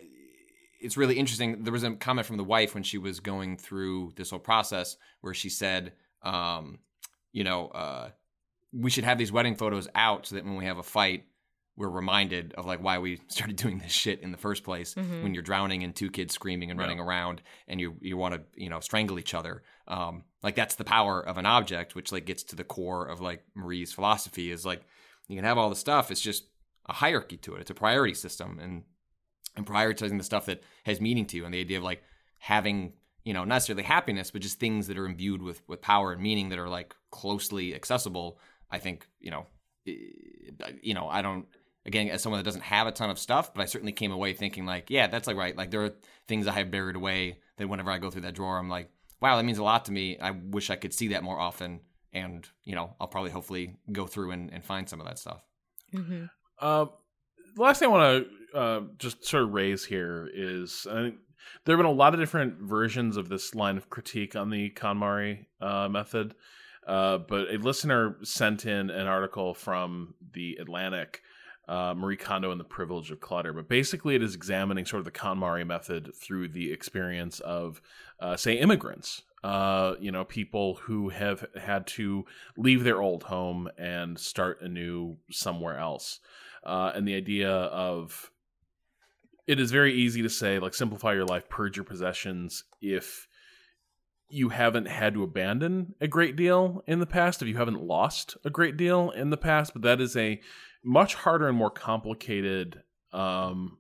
it's really interesting. There was a comment from the wife when she was going through this whole process where she said, um, you know, uh, we should have these wedding photos out so that when we have a fight, we're reminded of like why we started doing this shit in the first place. Mm-hmm. When you're drowning and two kids screaming and running yeah. around, and you you want to you know strangle each other. Um, like that's the power of an object, which like gets to the core of like Marie's philosophy is like you can have all the stuff. It's just a hierarchy to it. It's a priority system, and and prioritizing the stuff that has meaning to you, and the idea of like having you know not necessarily happiness, but just things that are imbued with with power and meaning that are like closely accessible. I think you know you know I don't. Again, as someone that doesn't have a ton of stuff, but I certainly came away thinking like, yeah, that's like right. Like there are things I have buried away that whenever I go through that drawer, I'm like, wow, that means a lot to me. I wish I could see that more often. And, you know, I'll probably hopefully go through and, and find some of that stuff.
Mm-hmm. Uh, the last thing I want to uh, just sort of raise here is I think there have been a lot of different versions of this line of critique on the KonMari uh, method. Uh, but a listener sent in an article from The Atlantic, Uh, Marie Kondo and the Privilege of Clutter. But basically it is examining sort of the KonMari method through the experience of, uh, say, immigrants, uh, you know, people who have had to leave their old home and start anew somewhere else. Uh, and the idea of it is very easy to say, like, simplify your life, purge your possessions if you haven't had to abandon a great deal in the past, if you haven't lost a great deal in the past. But that is a much harder and more complicated um,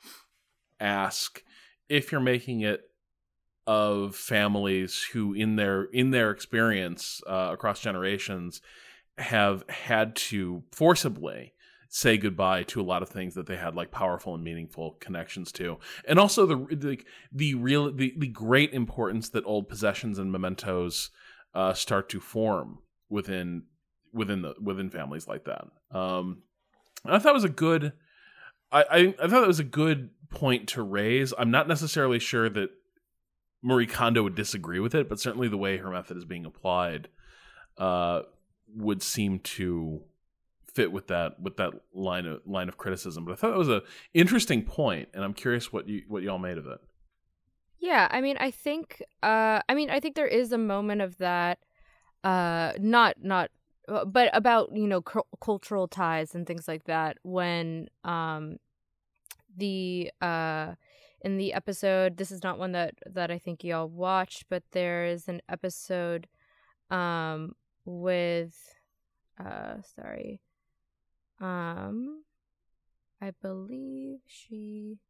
ask if you're making it of families who, in their in their experience uh, across generations, have had to forcibly say goodbye to a lot of things that they had like powerful and meaningful connections to, and also the the the real the, the great importance that old possessions and mementos uh, start to form within within the within families like that. Um, I thought it was a good. I, I I thought it was a good point to raise. I'm not necessarily sure that Marie Kondo would disagree with it, but certainly the way her method is being applied uh, would seem to fit with that with that line of line of criticism. But I thought it was a interesting point, and I'm curious what you what y'all made of it.
Yeah, I mean, I think, uh, I mean, I think there is a moment of that, uh, not not. but about, you know, cu- cultural ties and things like that when um, the, uh, in the episode, this is not one that, that I think y'all watched, but there is an episode um, with, uh, sorry, um, I believe she,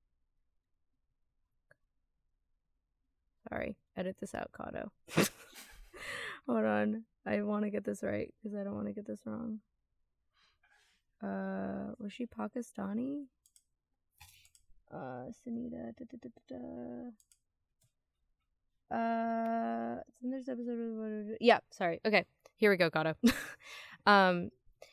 sorry, edit this out, Kato. Hold on. I want to get this right because I don't want to get this wrong. Uh, was she Pakistani? Uh, Sunita. Da, da, da, da, da. Uh, it's in this episode. Of, yeah, sorry. Okay, here we go, Kato. um,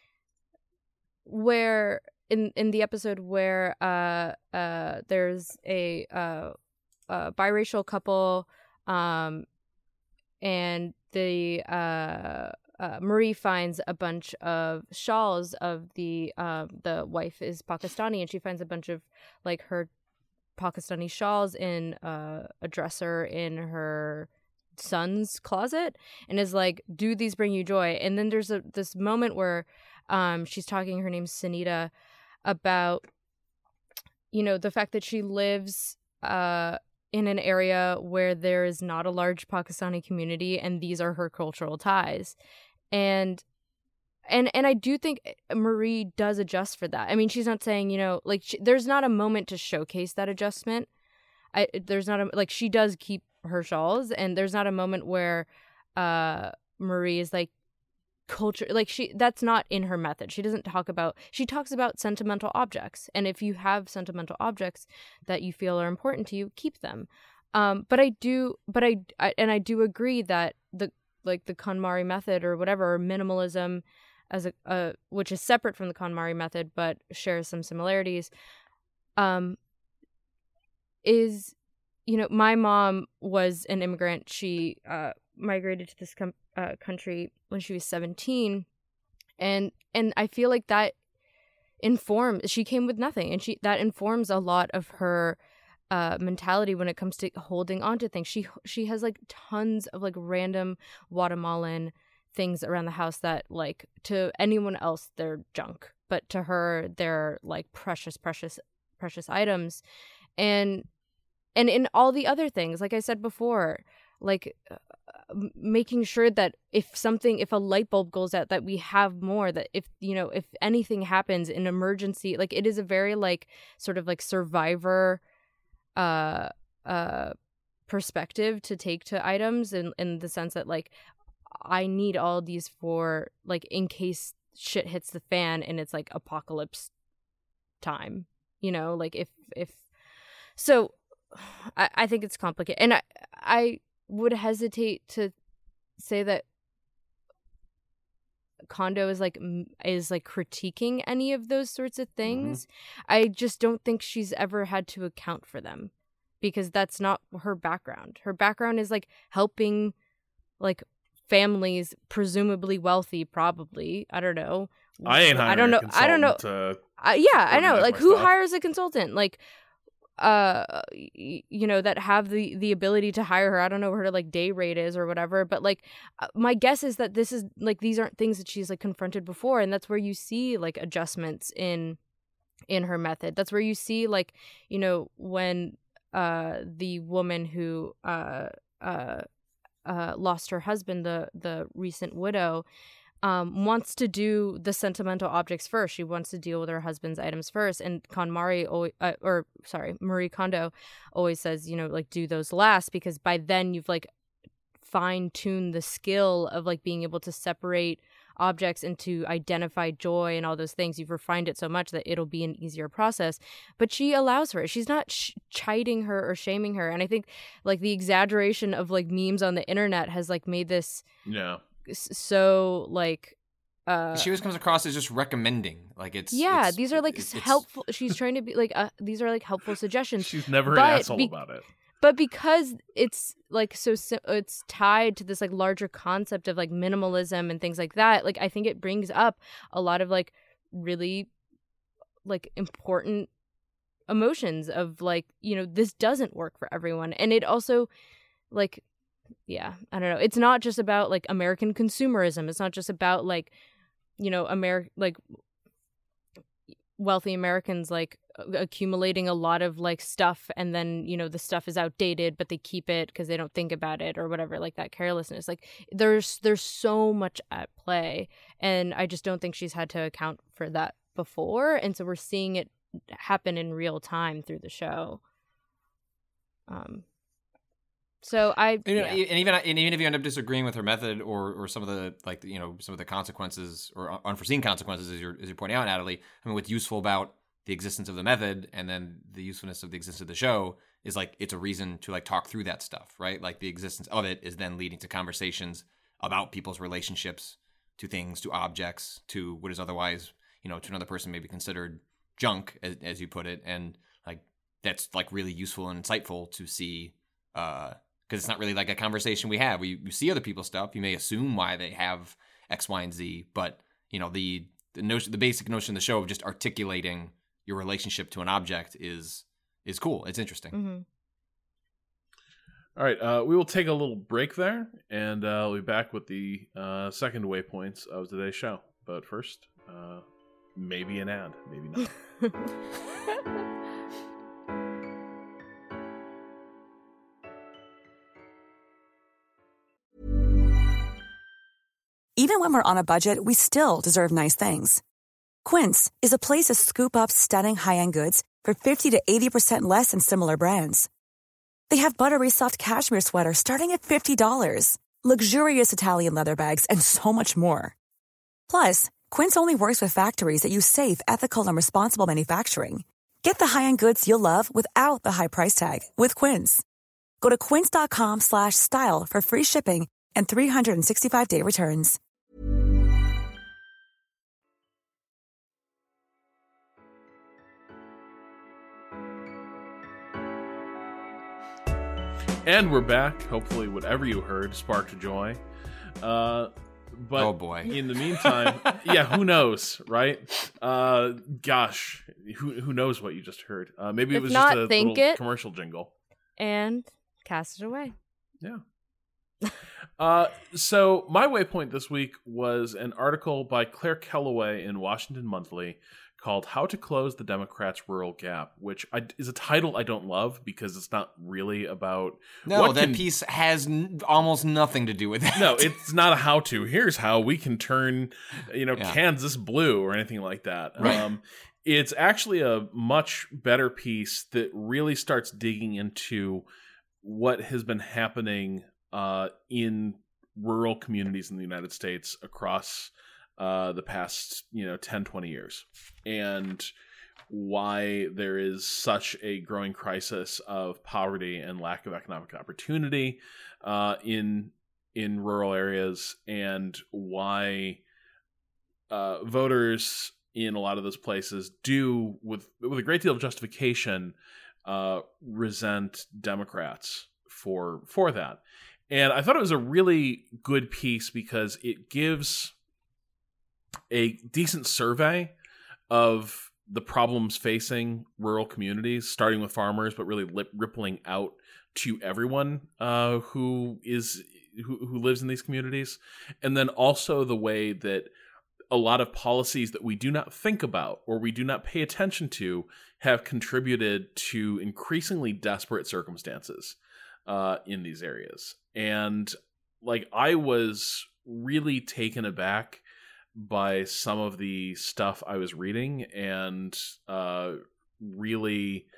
where in in the episode where uh uh there's a uh, uh biracial couple, um, and the uh, uh, Marie finds a bunch of shawls of the uh, the wife is Pakistani, and she finds a bunch of like her Pakistani shawls in uh, a dresser in her son's closet, and is like, "Do these bring you joy?" And then there's a this moment where um, she's talking. Her name's Sunita, about you know the fact that she lives. Uh, in an area where there is not a large Pakistani community, and these are her cultural ties. And and and I do think Marie does adjust for that. I mean, she's not saying, you know, like, she, there's not a moment to showcase that adjustment. I There's not a, like, she does keep her shawls, and there's not a moment where uh, Marie is like, culture, like, she, that's not in her method. She doesn't talk about, she talks about sentimental objects, and if you have sentimental objects that you feel are important to you, keep them. Um but I do but I, I and I do agree that the like the KonMari method or whatever, or minimalism as a uh which is separate from the KonMari method but shares some similarities, um is, you know, my mom was an immigrant. She uh migrated to this com- uh, country when she was seventeen, and and I feel like that informs, she came with nothing, and she that informs a lot of her uh, mentality when it comes to holding on to things. She she has like tons of like random Guatemalan things around the house that like to anyone else they're junk, but to her they're like precious, precious, precious items. And and in all the other things, like I said before, like uh, making sure that if something, if a light bulb goes out, that we have more, that if, you know, if anything happens in emergency, like it is a very like sort of like survivor uh uh perspective to take to items, in, in the sense that like I need all these for like in case shit hits the fan and it's like apocalypse time, you know, like if if so I, I think it's complicated, and I I would hesitate to say that Kondo is like is like critiquing any of those sorts of things. Mm-hmm. I just don't think she's ever had to account for them, because that's not her background. Her background is like helping like families, presumably wealthy, probably. I don't know.
I ain't hiring
I don't know.
A
I don't know.
to
uh, yeah, I know. Like who
stuff.
hires a consultant? Like uh you know, that have the the ability to hire her. I don't know what her like day rate is or whatever, but like uh, my guess is that this is like these aren't things that she's like confronted before, and that's where you see like adjustments in in her method. That's where you see like, you know, when uh the woman who uh uh uh lost her husband, the the recent widow, Um, wants to do the sentimental objects first. She wants to deal with her husband's items first. And KonMari, always, uh, or sorry, Marie Kondo always says, you know, like do those last, because by then you've like fine-tuned the skill of like being able to separate objects and to identify joy and all those things. You've refined it so much that it'll be an easier process. But she allows her. She's not sh- chiding her or shaming her. And I think like the exaggeration of like memes on the internet has like made this...
Yeah.
So like uh
she always comes across as just recommending, like it's
yeah
it's,
these are like
it's,
helpful it's... she's trying to be like uh, these are like helpful suggestions.
She's never
but
an asshole
be-
about it,
but because it's like so it's tied to this like larger concept of like minimalism and things like that, like I think it brings up a lot of like really like important emotions of like, you know, this doesn't work for everyone. And it also like yeah, I don't know. It's not just about like American consumerism. It's not just about like, you know, Ameri- like wealthy Americans like accumulating a lot of like stuff, and then, you know, the stuff is outdated, but they keep it because they don't think about it or whatever, like that carelessness. Like there's there's so much at play, and I just don't think she's had to account for that before, and so we're seeing it happen in real time through the show. Um. So I,
you know,
yeah.
and even and even if you end up disagreeing with her method or or some of the like you know some of the consequences or unforeseen consequences, as you're as you're pointing out, Natalie, I mean, what's useful about the existence of the method and then the usefulness of the existence of the show is like it's a reason to like talk through that stuff, right? Like the existence of it is then leading to conversations about people's relationships to things, to objects, to what is otherwise, you know, to another person maybe considered junk, as, as you put it, and like that's like really useful and insightful to see. Uh, Because it's not really like a conversation we have. We, we see other people's stuff. You may assume why they have X, Y, and Z, but you know the the notion, the basic notion of the show of just articulating your relationship to an object is is cool. It's interesting.
Mm-hmm.
All right, uh, we will take a little break there, and uh, we'll be back with the uh, second waypoints of today's show. But first, uh, maybe an ad, maybe not.
Even when we're on a budget, we still deserve nice things. Quince is a place to scoop up stunning high-end goods for fifty to eighty percent less than similar brands. They have buttery soft cashmere sweaters starting at fifty dollars, luxurious Italian leather bags, and so much more. Plus, Quince only works with factories that use safe, ethical, and responsible manufacturing. Get the high-end goods you'll love without the high price tag with Quince. Go to quince.com slash style for free shipping and three sixty-five day returns.
And we're back. Hopefully whatever you heard sparked joy. Uh, But
oh boy.
In the meantime, yeah, who knows, right? Uh, gosh, who who knows what you just heard? Uh, maybe it
If
was
not,
just a
think
little
it.
commercial jingle.
And cast it away.
Yeah. uh, so my waypoint this week was an article by Claire Kellaway in Washington Monthly called "How to Close the Democrats' Rural Gap," which I, is a title I don't love because it's not really about.
No,
what
that
can,
piece has n- almost nothing to do with that.
No, it's not a how-to. Here's how we can turn, you know,
Yeah.
Kansas blue or anything like that.
Right.
Um, it's actually a much better piece that really starts digging into what has been happening uh, in rural communities in the United States across uh, the past, you know, ten, twenty years, and why there is such a growing crisis of poverty and lack of economic opportunity uh, in in rural areas, and why uh, voters in a lot of those places do, with with a great deal of justification, uh, resent Democrats for for that. And I thought it was a really good piece because it gives a decent survey of the problems facing rural communities, starting with farmers, but really lip, rippling out to everyone uh, who is who, who lives in these communities, and then also the way that a lot of policies that we do not think about or we do not pay attention to have contributed to increasingly desperate circumstances uh, in these areas. And like, I was really taken aback by some of the stuff I was reading, and uh, really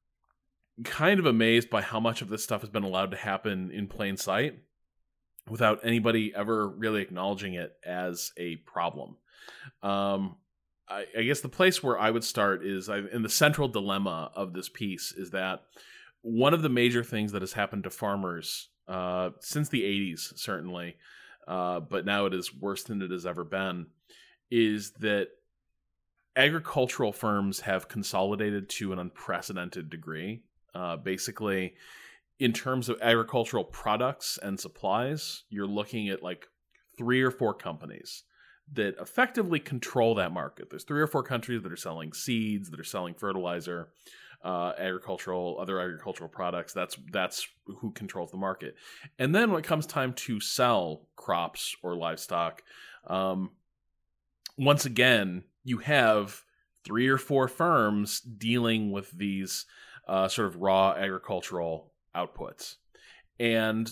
kind of amazed by how much of this stuff has been allowed to happen in plain sight without anybody ever really acknowledging it as a problem. Um, I, I guess the place where I would start is, I, in the central dilemma of this piece, is that one of the major things that has happened to farmers uh, since the eighties, certainly, uh, but now it is worse than it has ever been, is that agricultural firms have consolidated to an unprecedented degree. Uh, basically, in terms of agricultural products and supplies, you're looking at like three or four companies that effectively control that market. There's three or four countries that are selling seeds, that are selling fertilizer, uh, agricultural, other agricultural products. That's that's who controls the market. And then when it comes time to sell crops or livestock, um, once again, you have three or four firms dealing with these uh, sort of raw agricultural outputs. And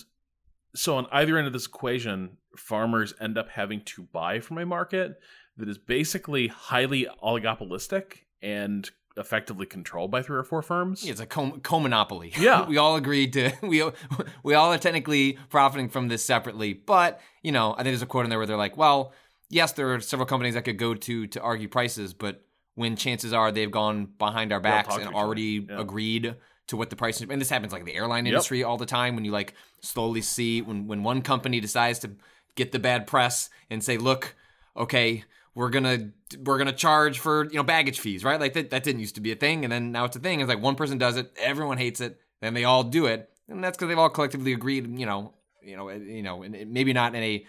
so on either end of this equation, farmers end up having to buy from a market that is basically highly oligopolistic and effectively controlled by three or four firms.
It's a co- co-monopoly.
Yeah.
We all agreed to, we we all are technically profiting from this separately. But, you know, I think there's a quote in there where they're like, well, yes, there are several companies that could go to to argue prices, but when chances are they've gone behind our backs
talk
and
to each other.
already
Yeah.
agreed to what the price is. And this happens like in the airline
Yep.
industry all the time, when you like slowly see when, when one company decides to get the bad press and say, look, okay, we're gonna we're gonna charge for, you know, baggage fees, right? Like that, that didn't used to be a thing, and then now it's a thing. It's like one person does it, everyone hates it, then they all do it, and that's because they've all collectively agreed, you know, you know, you know, and maybe not in a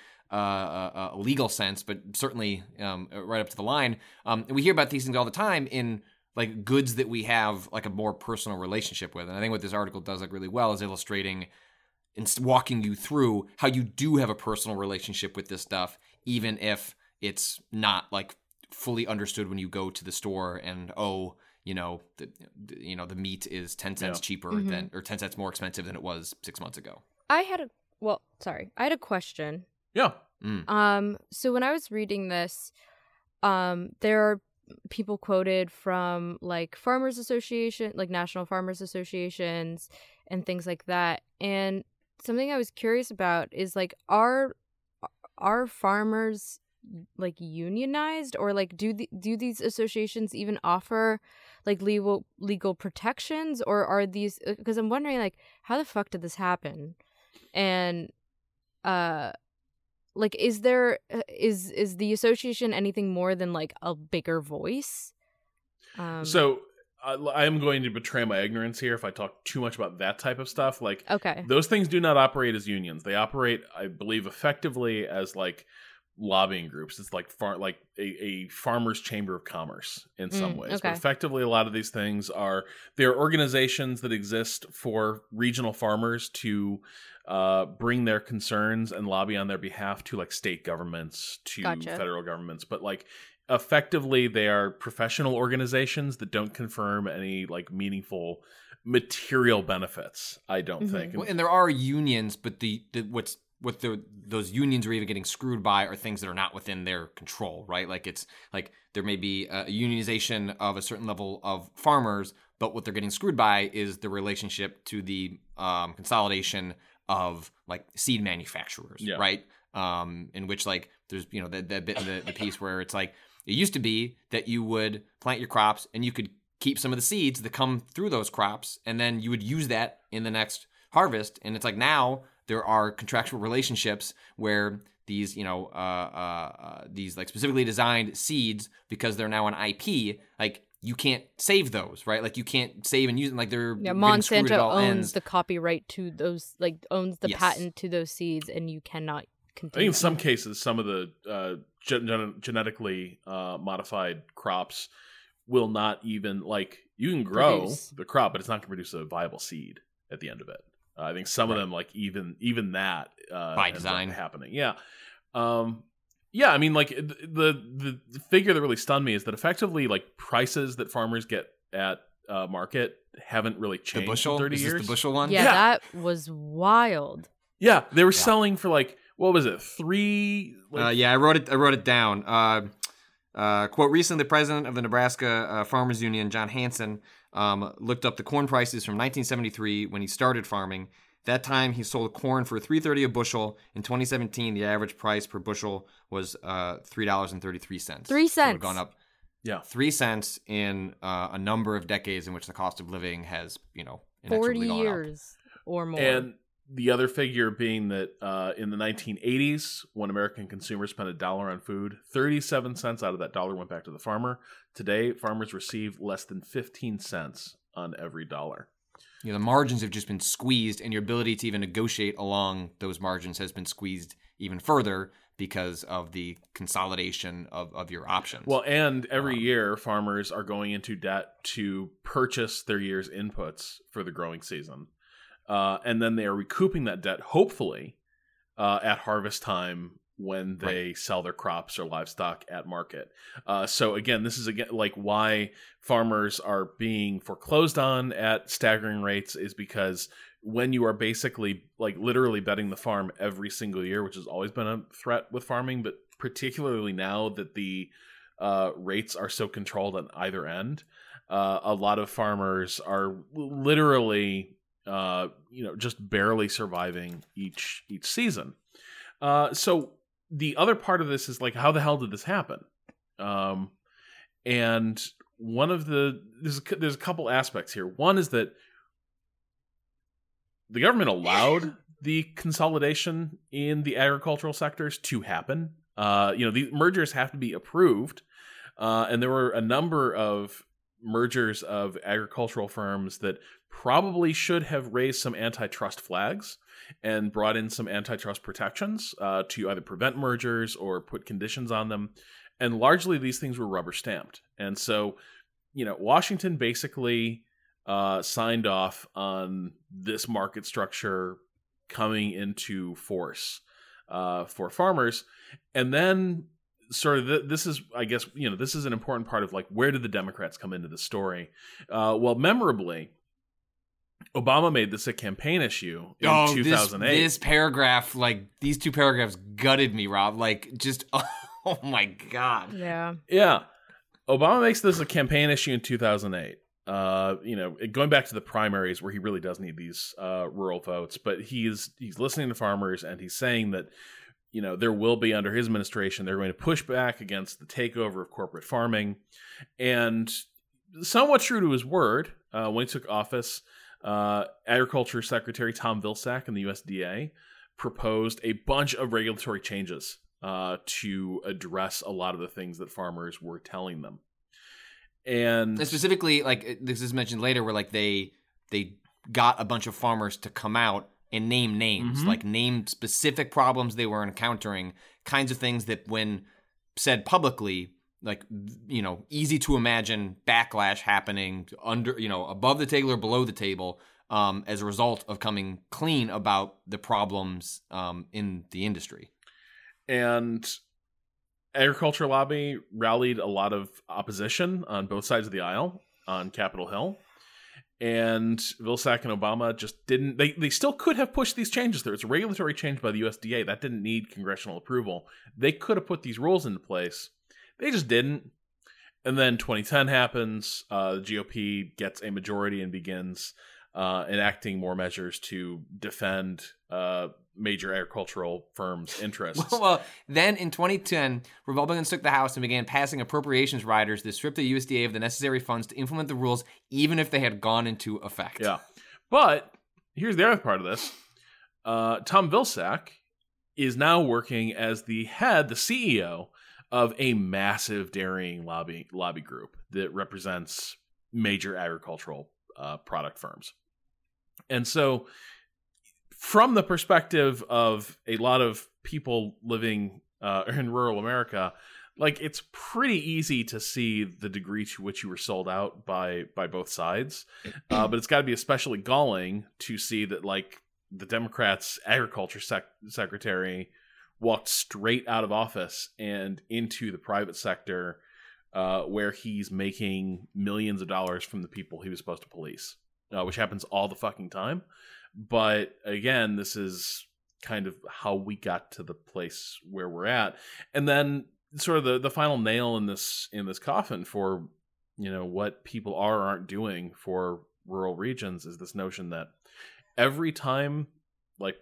uh, a legal sense, but certainly um, right up to the line. Um, and we hear about these things all the time in like goods that we have like a more personal relationship with. And I think what this article does like really well is illustrating and walking you through how you do have a personal relationship with this stuff, even if it's not like fully understood when you go to the store and, oh, you know, the, you know, the meat is ten cents
Yeah.
cheaper
Mhm.
than, or ten cents more expensive than it was six months ago.
I had a well, sorry, I had a question.
Yeah.
Mm.
Um, so when I was reading this, um, there are people quoted from like farmers association, like national farmers associations and things like that. And something I was curious about is like, are are farmers like unionized, or like do the, do these associations even offer like legal legal protections, or are these, because I'm wondering like how the fuck did this happen? And uh like, is there is is the association anything more than like a bigger voice? Um,
So I, I am going to betray my ignorance here if I talk too much about that type of stuff. Like,
okay,
those things do not operate as unions. They operate, I believe, effectively as like lobbying groups. It's like far like a, a farmers' chamber of commerce in some
Mm,
ways.
okay.
But effectively, a lot of these things are they're organizations that exist for regional farmers to uh, bring their concerns and lobby on their behalf to like state governments, to
Gotcha.
federal governments. But like effectively, they are professional organizations that don't confirm any like meaningful material benefits. I don't
Mhm.
think.
Well, and there are unions, but the, the what's what the those unions are even getting screwed by are things that are not within their control, right? Like it's like there may be a unionization of a certain level of farmers, but what they're getting screwed by is the relationship to the um, consolidation of like seed manufacturers,
Yeah.
right? Um, in which like there's you know the the bit the, the piece where it's like it used to be that you would plant your crops and you could keep some of the seeds that come through those crops, and then you would use that in the next harvest. And it's like now there are contractual relationships where these, you know, uh, uh, uh, these like specifically designed seeds, because they're now an I P, like you can't save those, right? Like you can't save and use them. Like they're
Yeah,
getting screwed at
Monsanto
all
owns
ends.
the copyright to those, like owns the
Yes.
patent to those seeds, and you cannot
I think
continue.
in some cases, some of the uh, gen- gen- genetically uh, modified crops will not even like you can grow
Produce.
the crop, but it's not going to produce a viable seed at the end of it. Uh, I think some of
Right.
them, like even even that uh,
By
ends up
design.
happening. Yeah, um, yeah. I mean, like the, the the figure that really stunned me is that effectively, like prices that farmers get at uh, market haven't really
The
changed
bushel?
in thirty
Is this
years.
the bushel one?
yeah,
Yeah.
that was wild.
Yeah, they were
Yeah.
selling for like what was it, three? Like,
Uh, yeah, I wrote it. I wrote it down. Uh, uh, quote: Recently, the president of the Nebraska uh, Farmers Union, John Hanson, um, looked up the corn prices from nineteen seventy-three when he started farming. That time, he sold corn for three thirty a bushel. In twenty seventeen, the average price per bushel was uh, three dollars and thirty three cents.
Three
So it had
cents.
gone up
yeah.
three cents in uh, a number of decades in which the cost of living has, you know,
Forty
inexorably gone up.
years or more.
And the other figure being that uh, in the nineteen eighties, when American consumers spent a dollar on food, thirty-seven cents out of that dollar went back to the farmer. Today, farmers receive less than fifteen cents on every dollar.
You know, the margins have just been squeezed, and your ability to even negotiate along those margins has been squeezed even further because of the consolidation of, of your options.
Well, and every
Um,
year, farmers are going into debt to purchase their year's inputs for the growing season. Uh, and then they are recouping that debt, hopefully, uh, at harvest time when they sell their crops or livestock at market. Uh, so again, this is again like why farmers are being foreclosed on at staggering rates is because when you are basically like literally betting the farm every single year, which has always been a threat with farming, but particularly now that the uh, rates are so controlled on either end, uh, a lot of farmers are literally uh, you know, just barely surviving each each season. Uh, so the other part of this is like, how the hell did this happen? Um, and one of the there's a, there's a couple aspects here. One is that the government allowed the consolidation in the agricultural sectors to happen. Uh, you know, the mergers have to be approved, uh, and there were a number of mergers of agricultural firms that probably should have raised some antitrust flags and brought in some antitrust protections uh, to either prevent mergers or put conditions on them. And largely these things were rubber stamped. And so, you know, Washington basically uh, signed off on this market structure coming into force uh, for farmers. And then sort of th- this is, I guess, you know, this is an important part of like, where did the Democrats come into the story? Uh, well, memorably, Obama made this a campaign issue in
oh,
two thousand eight.
This, this paragraph, like these two paragraphs gutted me, Rob. Like just, oh my God.
yeah.
Yeah. Obama makes this a campaign issue in two thousand eight. Uh, you know, going back to the primaries where he really does need these uh, rural votes, but he's he's listening to farmers and he's saying that, you know, there will be under his administration, they're going to push back against the takeover of corporate farming. And somewhat true to his word, uh, when he took office, uh, Agriculture Secretary Tom Vilsack in the U S D A proposed a bunch of regulatory changes uh, to address a lot of the things that farmers were telling them. And,
And specifically, like this is mentioned later, where like they they got a bunch of farmers to come out and name names,
Mm-hmm.
like name specific problems they were encountering, kinds of things that when said publicly, like, you know, easy to imagine backlash happening under, you know, above the table or below the table um, as a result of coming clean about the problems um, in the industry.
And agriculture lobby rallied a lot of opposition on both sides of the aisle on Capitol Hill. And Vilsack and Obama just didn't, they, they still could have pushed these changes through. It's a regulatory change by the U S D A. That didn't need congressional approval. They could have put these rules into place. They just didn't. And then twenty ten happens. Uh, the G O P gets a majority and begins uh, enacting more measures to defend uh, major agricultural firms' interests.
Well, then in twenty ten, Republicans took the House and began passing appropriations riders that stripped the U S D A of the necessary funds to implement the rules, even if they had gone into effect.
Yeah. But here's the other part of this. Uh, Tom Vilsack is now working as the head, the C E O of a massive dairying lobby lobby group that represents major agricultural uh, product firms. And so from the perspective of a lot of people living uh, in rural America, like, it's pretty easy to see the degree to which you were sold out by by both sides. Uh, but it's got to be especially galling to see that, like, the Democrats' agriculture sec- secretary walked straight out of office and into the private sector uh, where he's making millions of dollars from the people he was supposed to police, uh, which happens all the fucking time. But again, this is kind of how we got to the place where we're at. And then sort of the, the final nail in this in this coffin for, you know, what people are or aren't doing for rural regions is this notion that every time, like,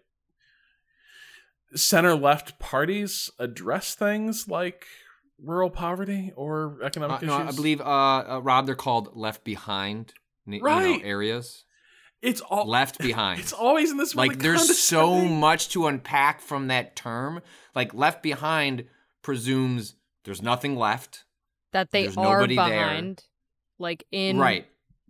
center-left parties address things like rural poverty or economic
Uh,
issues.
no, I believe, uh, uh, Rob, they're called left behind you
Right.
know, areas.
It's all
Left behind.
It's always in this really
like, there's so
condescending-
much to unpack from that term. Like, left behind presumes there's nothing left.
That they
There's
are
nobody there.
behind, like in
Right.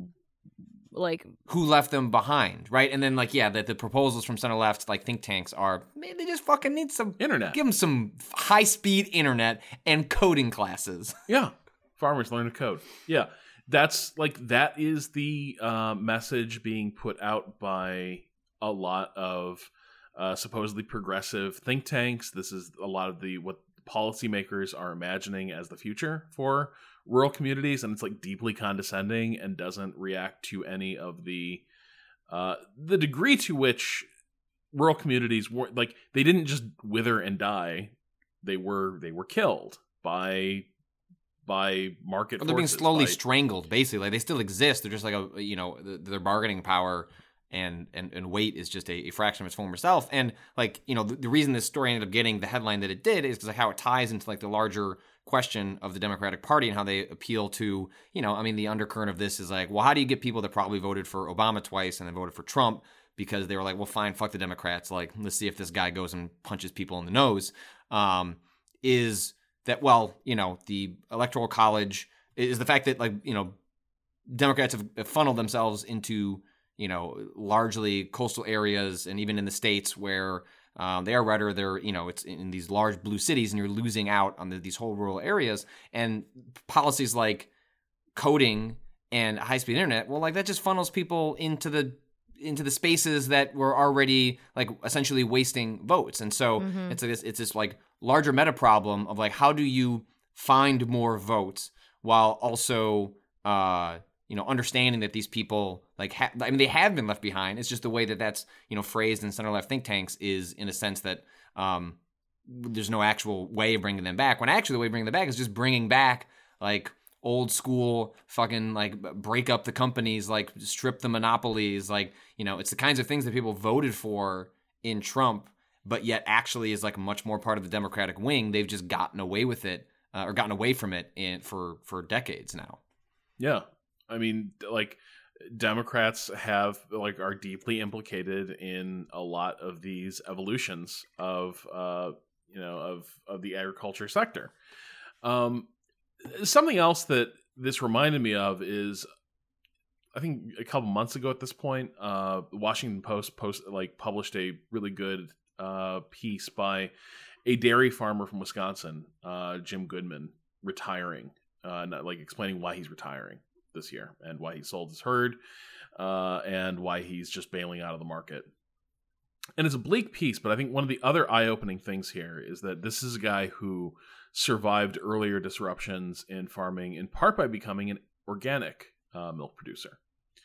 like
Who left them behind, right? And then, like, yeah, that the proposals from center left, like think tanks, are man, they just fucking need some
Internet.
Give them some high speed internet and coding classes.
Yeah. Farmers learn to code. Yeah. That's like, that is the uh, message being put out by a lot of uh, supposedly progressive think tanks. This is a lot of the what policymakers are imagining as the future for rural communities, and it's like deeply condescending and doesn't react to any of the uh, the degree to which rural communities were, like, they didn't just wither and die. They were they were killed by by market
They're being
forces,
slowly
by-
strangled, basically. Like, they still exist. They're just like a, you know, th- their bargaining power and and, and weight is just a, a fraction of its former self. And, like, you know, the, the reason this story ended up getting the headline that it did is because, like, how it ties into, like, the larger question of the Democratic Party and how they appeal to, you know, I mean, the undercurrent of this is like, well, how do you get people that probably voted for Obama twice and then voted for Trump because they were like, well, fine, fuck the Democrats. Like, let's see if this guy goes and punches people in the nose. Um, is that, well, you know, the Electoral College is the fact that, like, you know, Democrats have funneled themselves into, you know, largely coastal areas and even in the states where um, they are redder, they're, you know, it's in these large blue cities and you're losing out on the, these whole rural areas. And policies like coding and high-speed internet, well, like, that just funnels people into the into the spaces that were already, like, essentially wasting votes. And so
Mhm.
it's like this, it's this like larger meta problem of, like, how do you find more votes while also uh you know, understanding that these people, like, ha- I mean, they have been left behind. It's just the way that that's, you know, phrased in center-left think tanks is in a sense that um, there's no actual way of bringing them back. When actually the way of bringing them back is just bringing back, like, old school fucking, like, break up the companies, like, strip the monopolies. Like, you know, it's the kinds of things that people voted for in Trump, but yet actually is, like, much more part of the Democratic wing. They've just gotten away with it uh, or gotten away from it in, for, for decades now.
Yeah. I mean, like, Democrats have, like, are deeply implicated in a lot of these evolutions of, uh, you know, of, of the agriculture sector. Um, something else that this reminded me of is I think a couple months ago at this point, uh, the Washington Post post like published a really good uh, piece by a dairy farmer from Wisconsin, uh, Jim Goodman, retiring, uh, not, like explaining why he's retiring this year and why he sold his herd, uh, and why he's just bailing out of the market. And it's a bleak piece, but I think one of the other eye-opening things here is that this is a guy who survived earlier disruptions in farming, in part by becoming an organic uh, milk producer.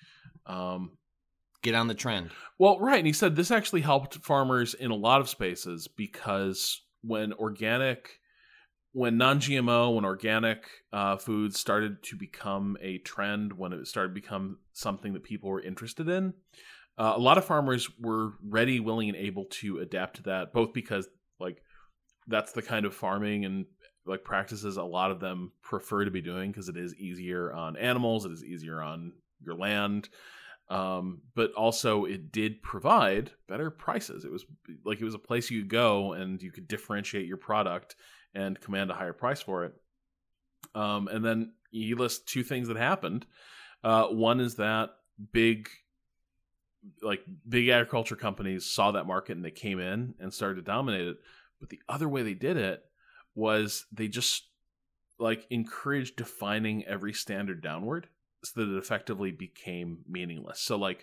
Um,
Get on the trend.
Well, right. And he said this actually helped farmers in a lot of spaces because when organic, when non-G M O, when organic uh, foods started to become a trend, when it started to become something that people were interested in, uh, a lot of farmers were ready, willing, and able to adapt to that, both because like that's the kind of farming and like practices a lot of them prefer to be doing because it is easier on animals, it is easier on your land. Um, but also it did provide better prices. It was like it was a place you could go and you could differentiate your product and command a higher price for it. Um, and then he lists two things that happened. Uh, one is that big, like big agriculture companies saw that market and they came in and started to dominate it. But the other way they did it was they just like encouraged defining every standard downward, so that it effectively became meaningless. So like,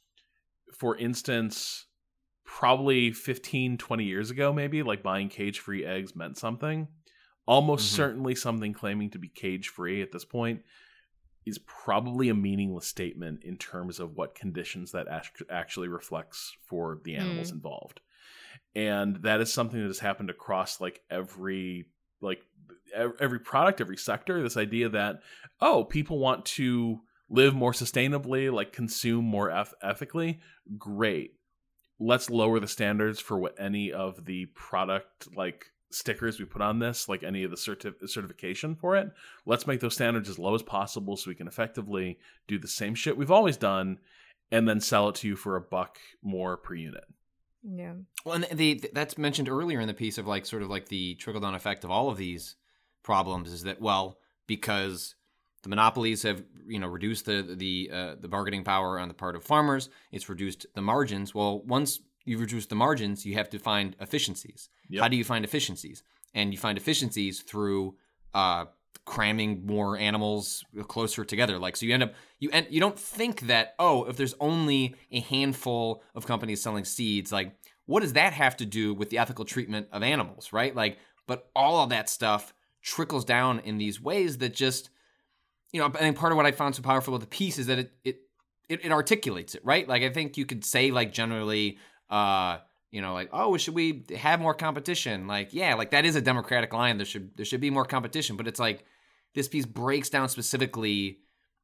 for instance, probably fifteen, twenty years ago, maybe, like buying cage-free eggs meant something. Almost mm-hmm. certainly something claiming to be cage-free at this point is probably a meaningless statement in terms of what conditions that actually reflects for the animals mm. involved. And that is something that has happened across like every like every product, every sector. This idea that, oh, people want to live more sustainably, like consume more eth- ethically. Great. Let's lower the standards for what any of the product like stickers we put on this, like any of the certif- certification for it. Let's make those standards as low as possible so we can effectively do the same shit we've always done and then sell it to you for a buck more per unit.
Yeah.
Well, and the, that's mentioned earlier in the piece of like sort of like the trickle down effect of all of these problems is that, well, because the monopolies have, you know, reduced the the uh, the bargaining power on the part of farmers, it's reduced the margins. Well, once you reduce the margins, you have to find efficiencies. Yep. How do you find efficiencies? And you find efficiencies through uh, cramming more animals closer together. Like, so you end up, you end, you don't think that, oh, if there's only a handful of companies selling seeds, like, what does that have to do with the ethical treatment of animals, right? Like, but all of that stuff trickles down in these ways that just, you know, I think part of what I found so powerful with the piece is that it, it, it, it articulates it, right? Like, I think you could say, like, generally, uh, you know, like, oh, should we have more competition? Like, yeah, like that is a democratic line. There should there should be more competition. But it's like this piece breaks down specifically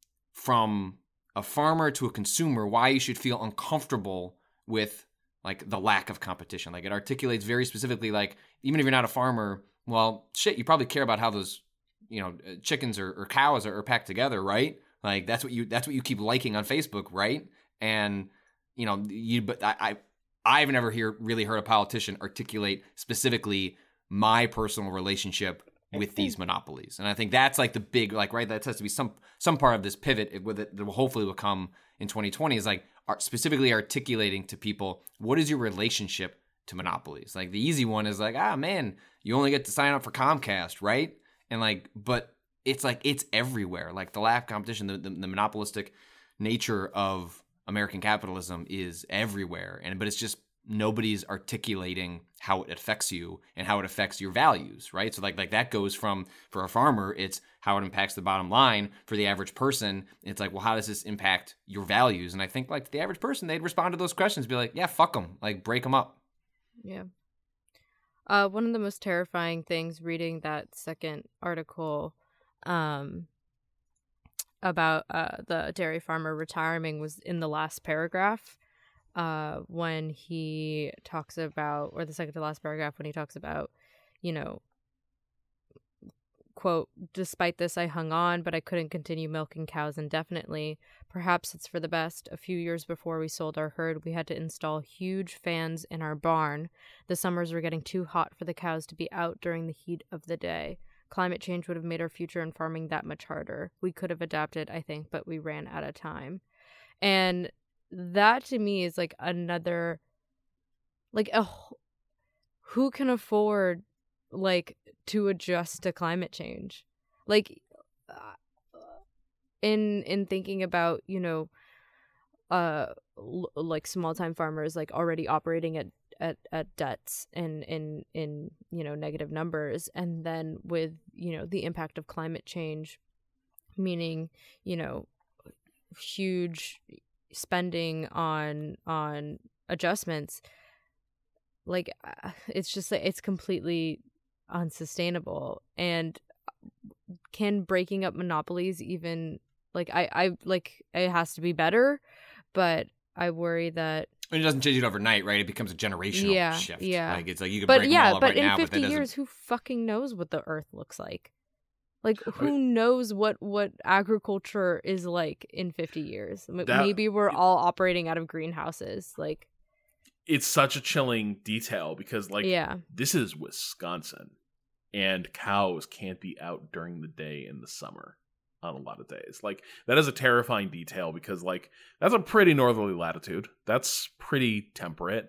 from a farmer to a consumer why you should feel uncomfortable with like the lack of competition. Like it articulates very specifically, like even if you're not a farmer, well, shit, you probably care about how those, you know, chickens or, or cows are, are packed together, right? Like that's what you that's what you keep liking on Facebook, right? And you know, you but I. I I've never hear, really heard a politician articulate specifically my personal relationship with these monopolies. And I think that's like the big, like, right, that has to be some some part of this pivot with it that will hopefully will come in twenty twenty is like specifically articulating to people, what is your relationship to monopolies? Like the easy one is like, ah, man, you only get to sign up for Comcast, right? And like, but it's like, it's everywhere. Like the lack of competition, the, the, the monopolistic nature of American capitalism is everywhere, and but it's just nobody's articulating how it affects you and how it affects your values, right? So like like that goes from, for a farmer, it's how it impacts the bottom line. For the average person, it's like, well, how does this impact your values? And I think like the average person, they'd respond to those questions, be like, yeah, fuck them, like break them up.
Yeah. Uh, one of the most terrifying things reading that second article, um. about uh, the dairy farmer retiring was in the last paragraph uh, when he talks about, or the second to last paragraph when he talks about, you know, quote, despite this, I hung on, but I couldn't continue milking cows indefinitely. Perhaps it's for the best. A few years before we sold our herd, we had to install huge fans in our barn. The summers were getting too hot for the cows to be out during the heat of the day. Climate change would have made our future in farming that much harder. We could have adapted, I think, but we ran out of time. And that to me is like another, like a, who can afford like to adjust to climate change? Like uh, in in thinking about, you know, uh l- like small time farmers like already operating at at, at debts and in in you know negative numbers, and then with, you know, the impact of climate change, meaning, you know, huge spending on on adjustments, like uh, it's just like it's completely unsustainable. And can breaking up monopolies even like I I like it has to be better, but I worry that
I mean, it doesn't change it overnight, right? It becomes a generational
yeah,
shift.
Yeah,
like it's like you can
but
break
yeah,
them all up
but
right
in
now,
fifty
but that
years,
doesn't...
who fucking knows what the Earth looks like? Like, who knows what what agriculture is like in fifty years? M-
That-
Maybe we're all operating out of greenhouses. Like,
It's such a chilling detail because, like,
yeah,
this is Wisconsin, and cows can't be out during the day in the summer on a lot of days. Like, that is a terrifying detail because, like, that's a pretty northerly latitude. That's pretty temperate.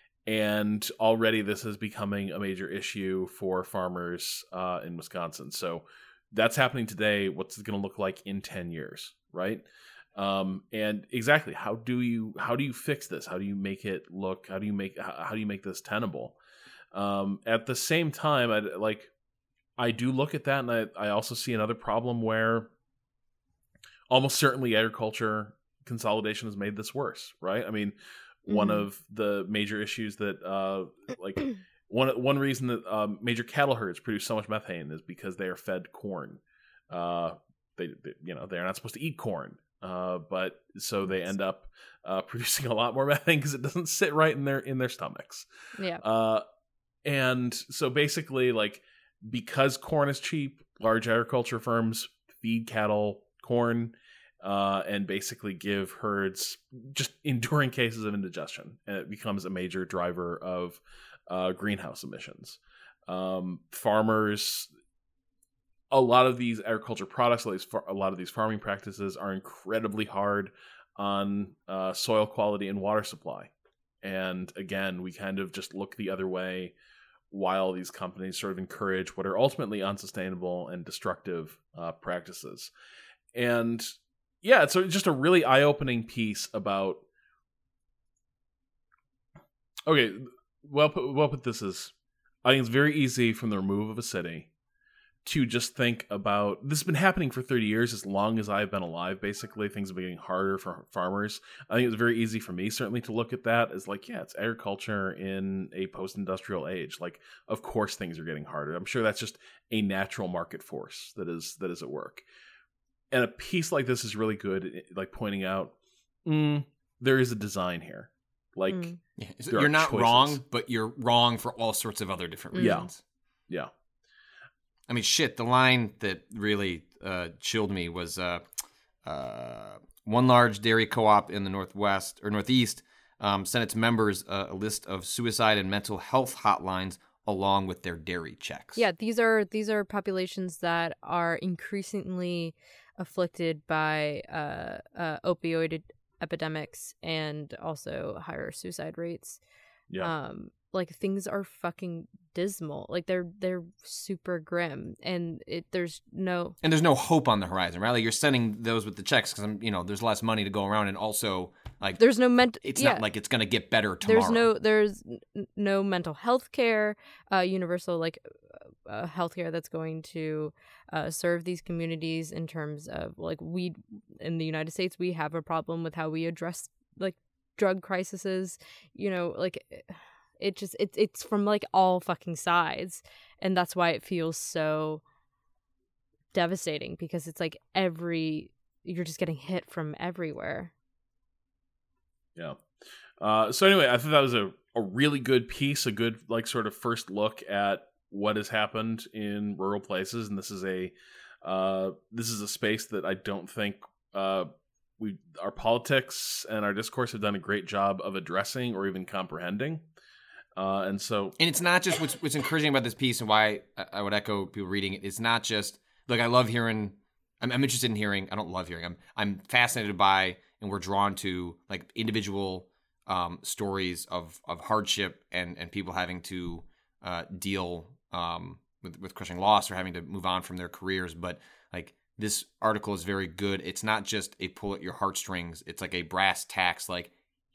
And already this is becoming a major issue for farmers uh, in Wisconsin. So that's happening today. What's it going to look like in ten years, right? Um, and exactly, how do you how do you fix this? How do you make it look? How do you make how, how do you make this tenable? Um, at the same time, I like I do look at that, and I I also see another problem where almost certainly agriculture consolidation has made this worse, right? I mean, one
Mhm.
of the major issues that uh like one one reason that um, major cattle herds produce so much methane is because they are fed corn. Uh, they, they you know they're not supposed to eat corn, uh, but so they end up uh, producing a lot more methane because it doesn't sit right in their in their stomachs.
yeah,
Uh, and so basically, like, because corn is cheap, large agriculture firms feed cattle corn uh, and basically give herds just enduring cases of indigestion, and it becomes a major driver of uh, greenhouse emissions. Um, farmers, a lot of these agriculture products, at least a lot of these farming practices, are incredibly hard on uh, soil quality and water supply. And again, we kind of just look the other way while these companies sort of encourage what are ultimately unsustainable and destructive uh, practices. And yeah, it's just a really eye-opening piece about. Okay, well put, well put this is, I think it's very easy from the remove of a city to just think about, this has been happening for thirty years, as long as I've been alive, basically. Things have been getting harder for farmers. I think it's very easy for me, certainly, to look at that as like, yeah, it's agriculture in a post-industrial age. Like, of course things are getting harder. I'm sure that's just a natural market force that is that is at work. And a piece like this is really good, like pointing out, mm, there is a design here. Like,
Mm.
Yeah. So
there
you're
are
not
choices.
wrong, but you're wrong for all sorts of other different
Yeah.
reasons.
yeah.
I mean, shit, the line that really uh, chilled me was uh, uh, one large dairy co-op in the Northwest or Northeast um, sent its members uh, a list of suicide and mental health hotlines along with their dairy checks.
yeah. These are these are populations that are increasingly afflicted by uh, uh, opioid epidemics and also higher suicide rates.
Yeah.
Um, like, things are fucking dismal. Like, they're they're super grim, and it there's no
And there's no hope on the horizon, right? Like, you're sending those with the checks because, you know, there's less money to go around, and also, like,
there's no mental.
it's
yeah.
not like it's going to get better tomorrow.
There's no there's n- no mental health care, uh, universal like uh, health care that's going to uh, serve these communities in terms of, like, we in the United States, we have a problem with how we address like drug crises. You know, like, it just it's it's from like all fucking sides, and that's why it feels so devastating, because it's like every you're just getting hit from everywhere.
Yeah. Uh, so anyway, I thought that was a, a really good piece, a good, like, sort of first look at what has happened in rural places. And this is a uh, this is a space that I don't think uh, we our politics and our discourse have done a great job of addressing or even comprehending. Uh, and so,
And it's not just what's, what's encouraging about this piece and why I, I would echo people reading it. It's not just, look, I love hearing I'm, I'm interested in hearing. I don't love hearing. I'm I'm fascinated by, and we're drawn to like individual um, stories of of hardship and and people having to uh, deal um, with with crushing loss or having to move on from their careers. But like this article is very good. It's not just a pull at your heartstrings. It's like a brass tacks, like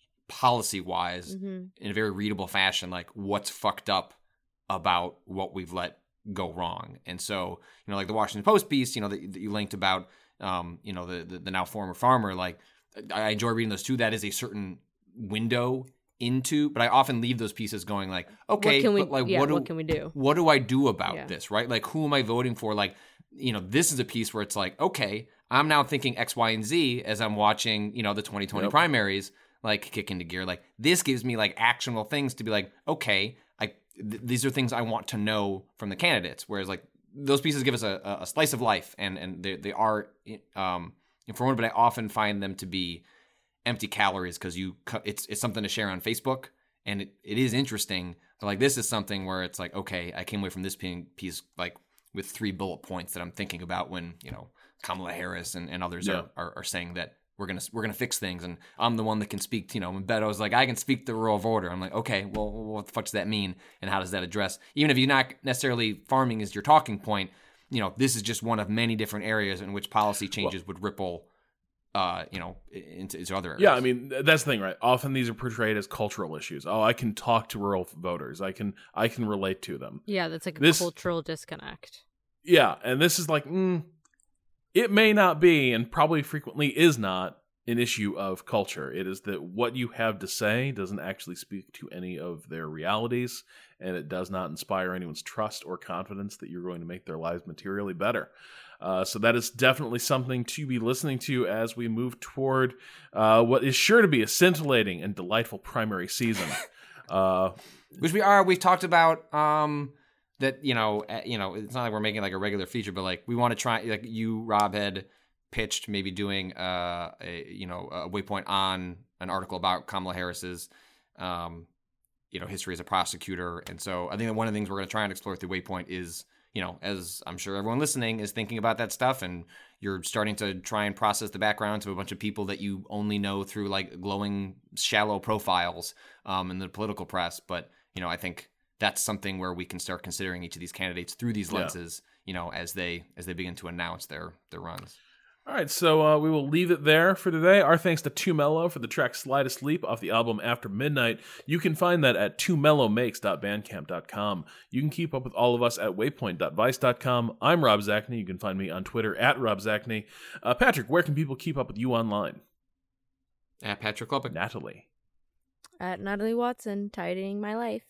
policy wise, mm-hmm. in a very readable fashion. Like what's fucked up about what we've let go wrong. And so, you know, like the Washington Post piece, you know, that, that you linked about, um, you know, the, the the now former farmer, like I enjoy reading those too. That is a certain window into, but I often leave those pieces going like, okay,
what can we,
but like,
yeah,
what, do,
what can we do?
What do I do about
yeah.
this, right? Like, who am I voting for? Like, you know, this is a piece where it's like, okay, I'm now thinking X, Y, and Z as I'm watching, you know, the twenty twenty yep. primaries, like kick into gear. Like this gives me like actionable things to be like, okay, I th- these are things I want to know from the candidates. Whereas like those pieces give us a, a slice of life, and and they, they are um, informative, but I often find them to be empty calories because you it's it's something to share on Facebook, and it, it is interesting. But like this is something where it's like, okay, I came away from this piece like with three bullet points that I'm thinking about when, you know, Kamala Harris and, and others yeah. are, are are saying that we're gonna we're gonna fix things, and I'm the one that can speak to, you know, when Beto's like, I can speak the rule of order. I'm like, okay, well, what the fuck does that mean, and how does that address, even if you're not necessarily farming is your talking point, you know, this is just one of many different areas in which policy changes well, would ripple uh, you know, into, into other areas.
Yeah, I mean, that's the thing, right? Often these are portrayed as cultural issues. Oh, I can talk to rural voters. I can I can relate to them.
Yeah, that's like a
this,
cultural disconnect.
Yeah, and this is like, mm, it may not be, and probably frequently is not, an issue of culture. It is that what you have to say doesn't actually speak to any of their realities, and it does not inspire anyone's trust or confidence that you're going to make their lives materially better. Uh, so that is definitely something to be listening to as we move toward uh, what is sure to be a scintillating and delightful primary season. Uh,
Which we are. We've talked about um, that. You know, uh, you know, it's not like we're making like a regular feature, but like we want to try. Like you, Rob, had pitched maybe doing uh, a you know a Waypoint on an article about Kamala Harris's um, you know history as a prosecutor, and so I think that one of the things we're going to try and explore through Waypoint is, you know, as I'm sure everyone listening is thinking about that stuff, and you're starting to try and process the backgrounds of a bunch of people that you only know through like glowing, shallow profiles um, in the political press. But, you know, I think that's something where we can start considering each of these candidates through these lenses, yeah. you know, as they as they begin to announce their their runs.
All right, so uh, we will leave it there for today. Our thanks to Too Mellow for the track Slide Asleep off the album After Midnight. You can find that at two mellow makes dot bandcamp dot com. You can keep up with all of us at waypoint dot vice dot com. I'm Rob Zachney. You can find me on Twitter at Rob Zachney. Uh, Patrick, where can people keep up with you online?
At Patrick Klopik.
Natalie.
At Natalie Watson, tidying my life.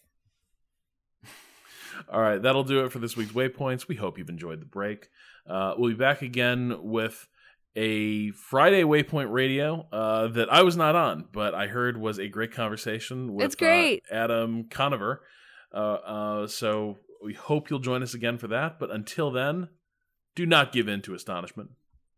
All right, that'll do it for this week's Waypoints. We hope you've enjoyed the break. Uh, we'll be back again with a Friday Waypoint Radio uh, that I was not on, but I heard was a great conversation with
it's great.
Uh, Adam Conover. Uh, uh, so we hope you'll join us again for that. But until then, do not give in to astonishment.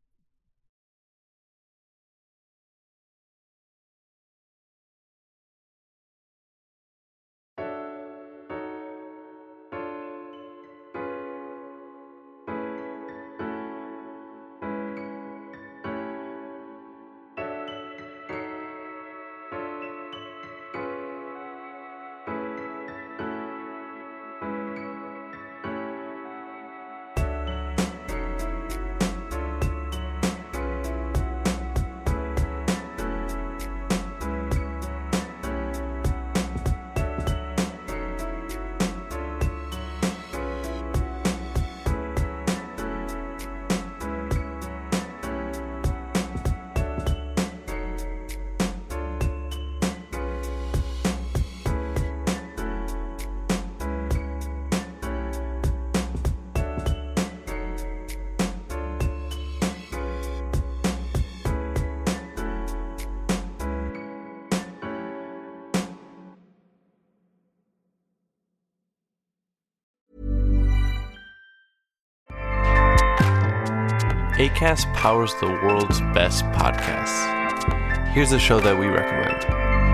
Acast powers the world's best podcasts. Here's a show that we recommend.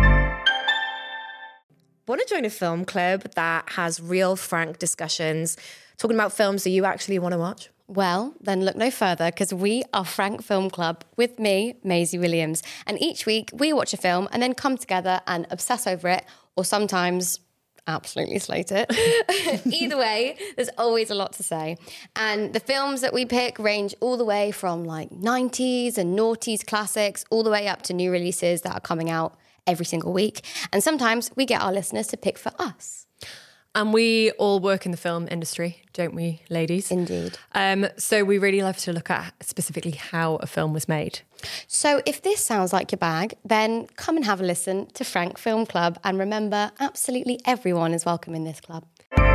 Want to join a film club that has real, frank discussions, talking about films that you actually want to watch? Well, then look no further, because we are Frank Film Club with me, Maisie Williams. And each week we watch a film and then come together and obsess over it, or sometimes absolutely slate it. Either way, there's always a lot to say. And the films that we pick range all the way from like nineties and noughties classics, all the way up to new releases that are coming out every single week. And sometimes we get our listeners to pick for us.
And we all work in the film industry, don't we, ladies?
Indeed.
Um, so we really love to look at specifically how a film was made.
So if this sounds like your bag, then come and have a listen to Frank Film Club. And remember, absolutely everyone is welcome in this club.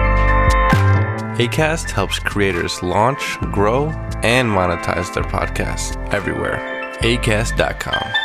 Acast helps creators launch, grow, and monetize their podcasts everywhere. acast dot com.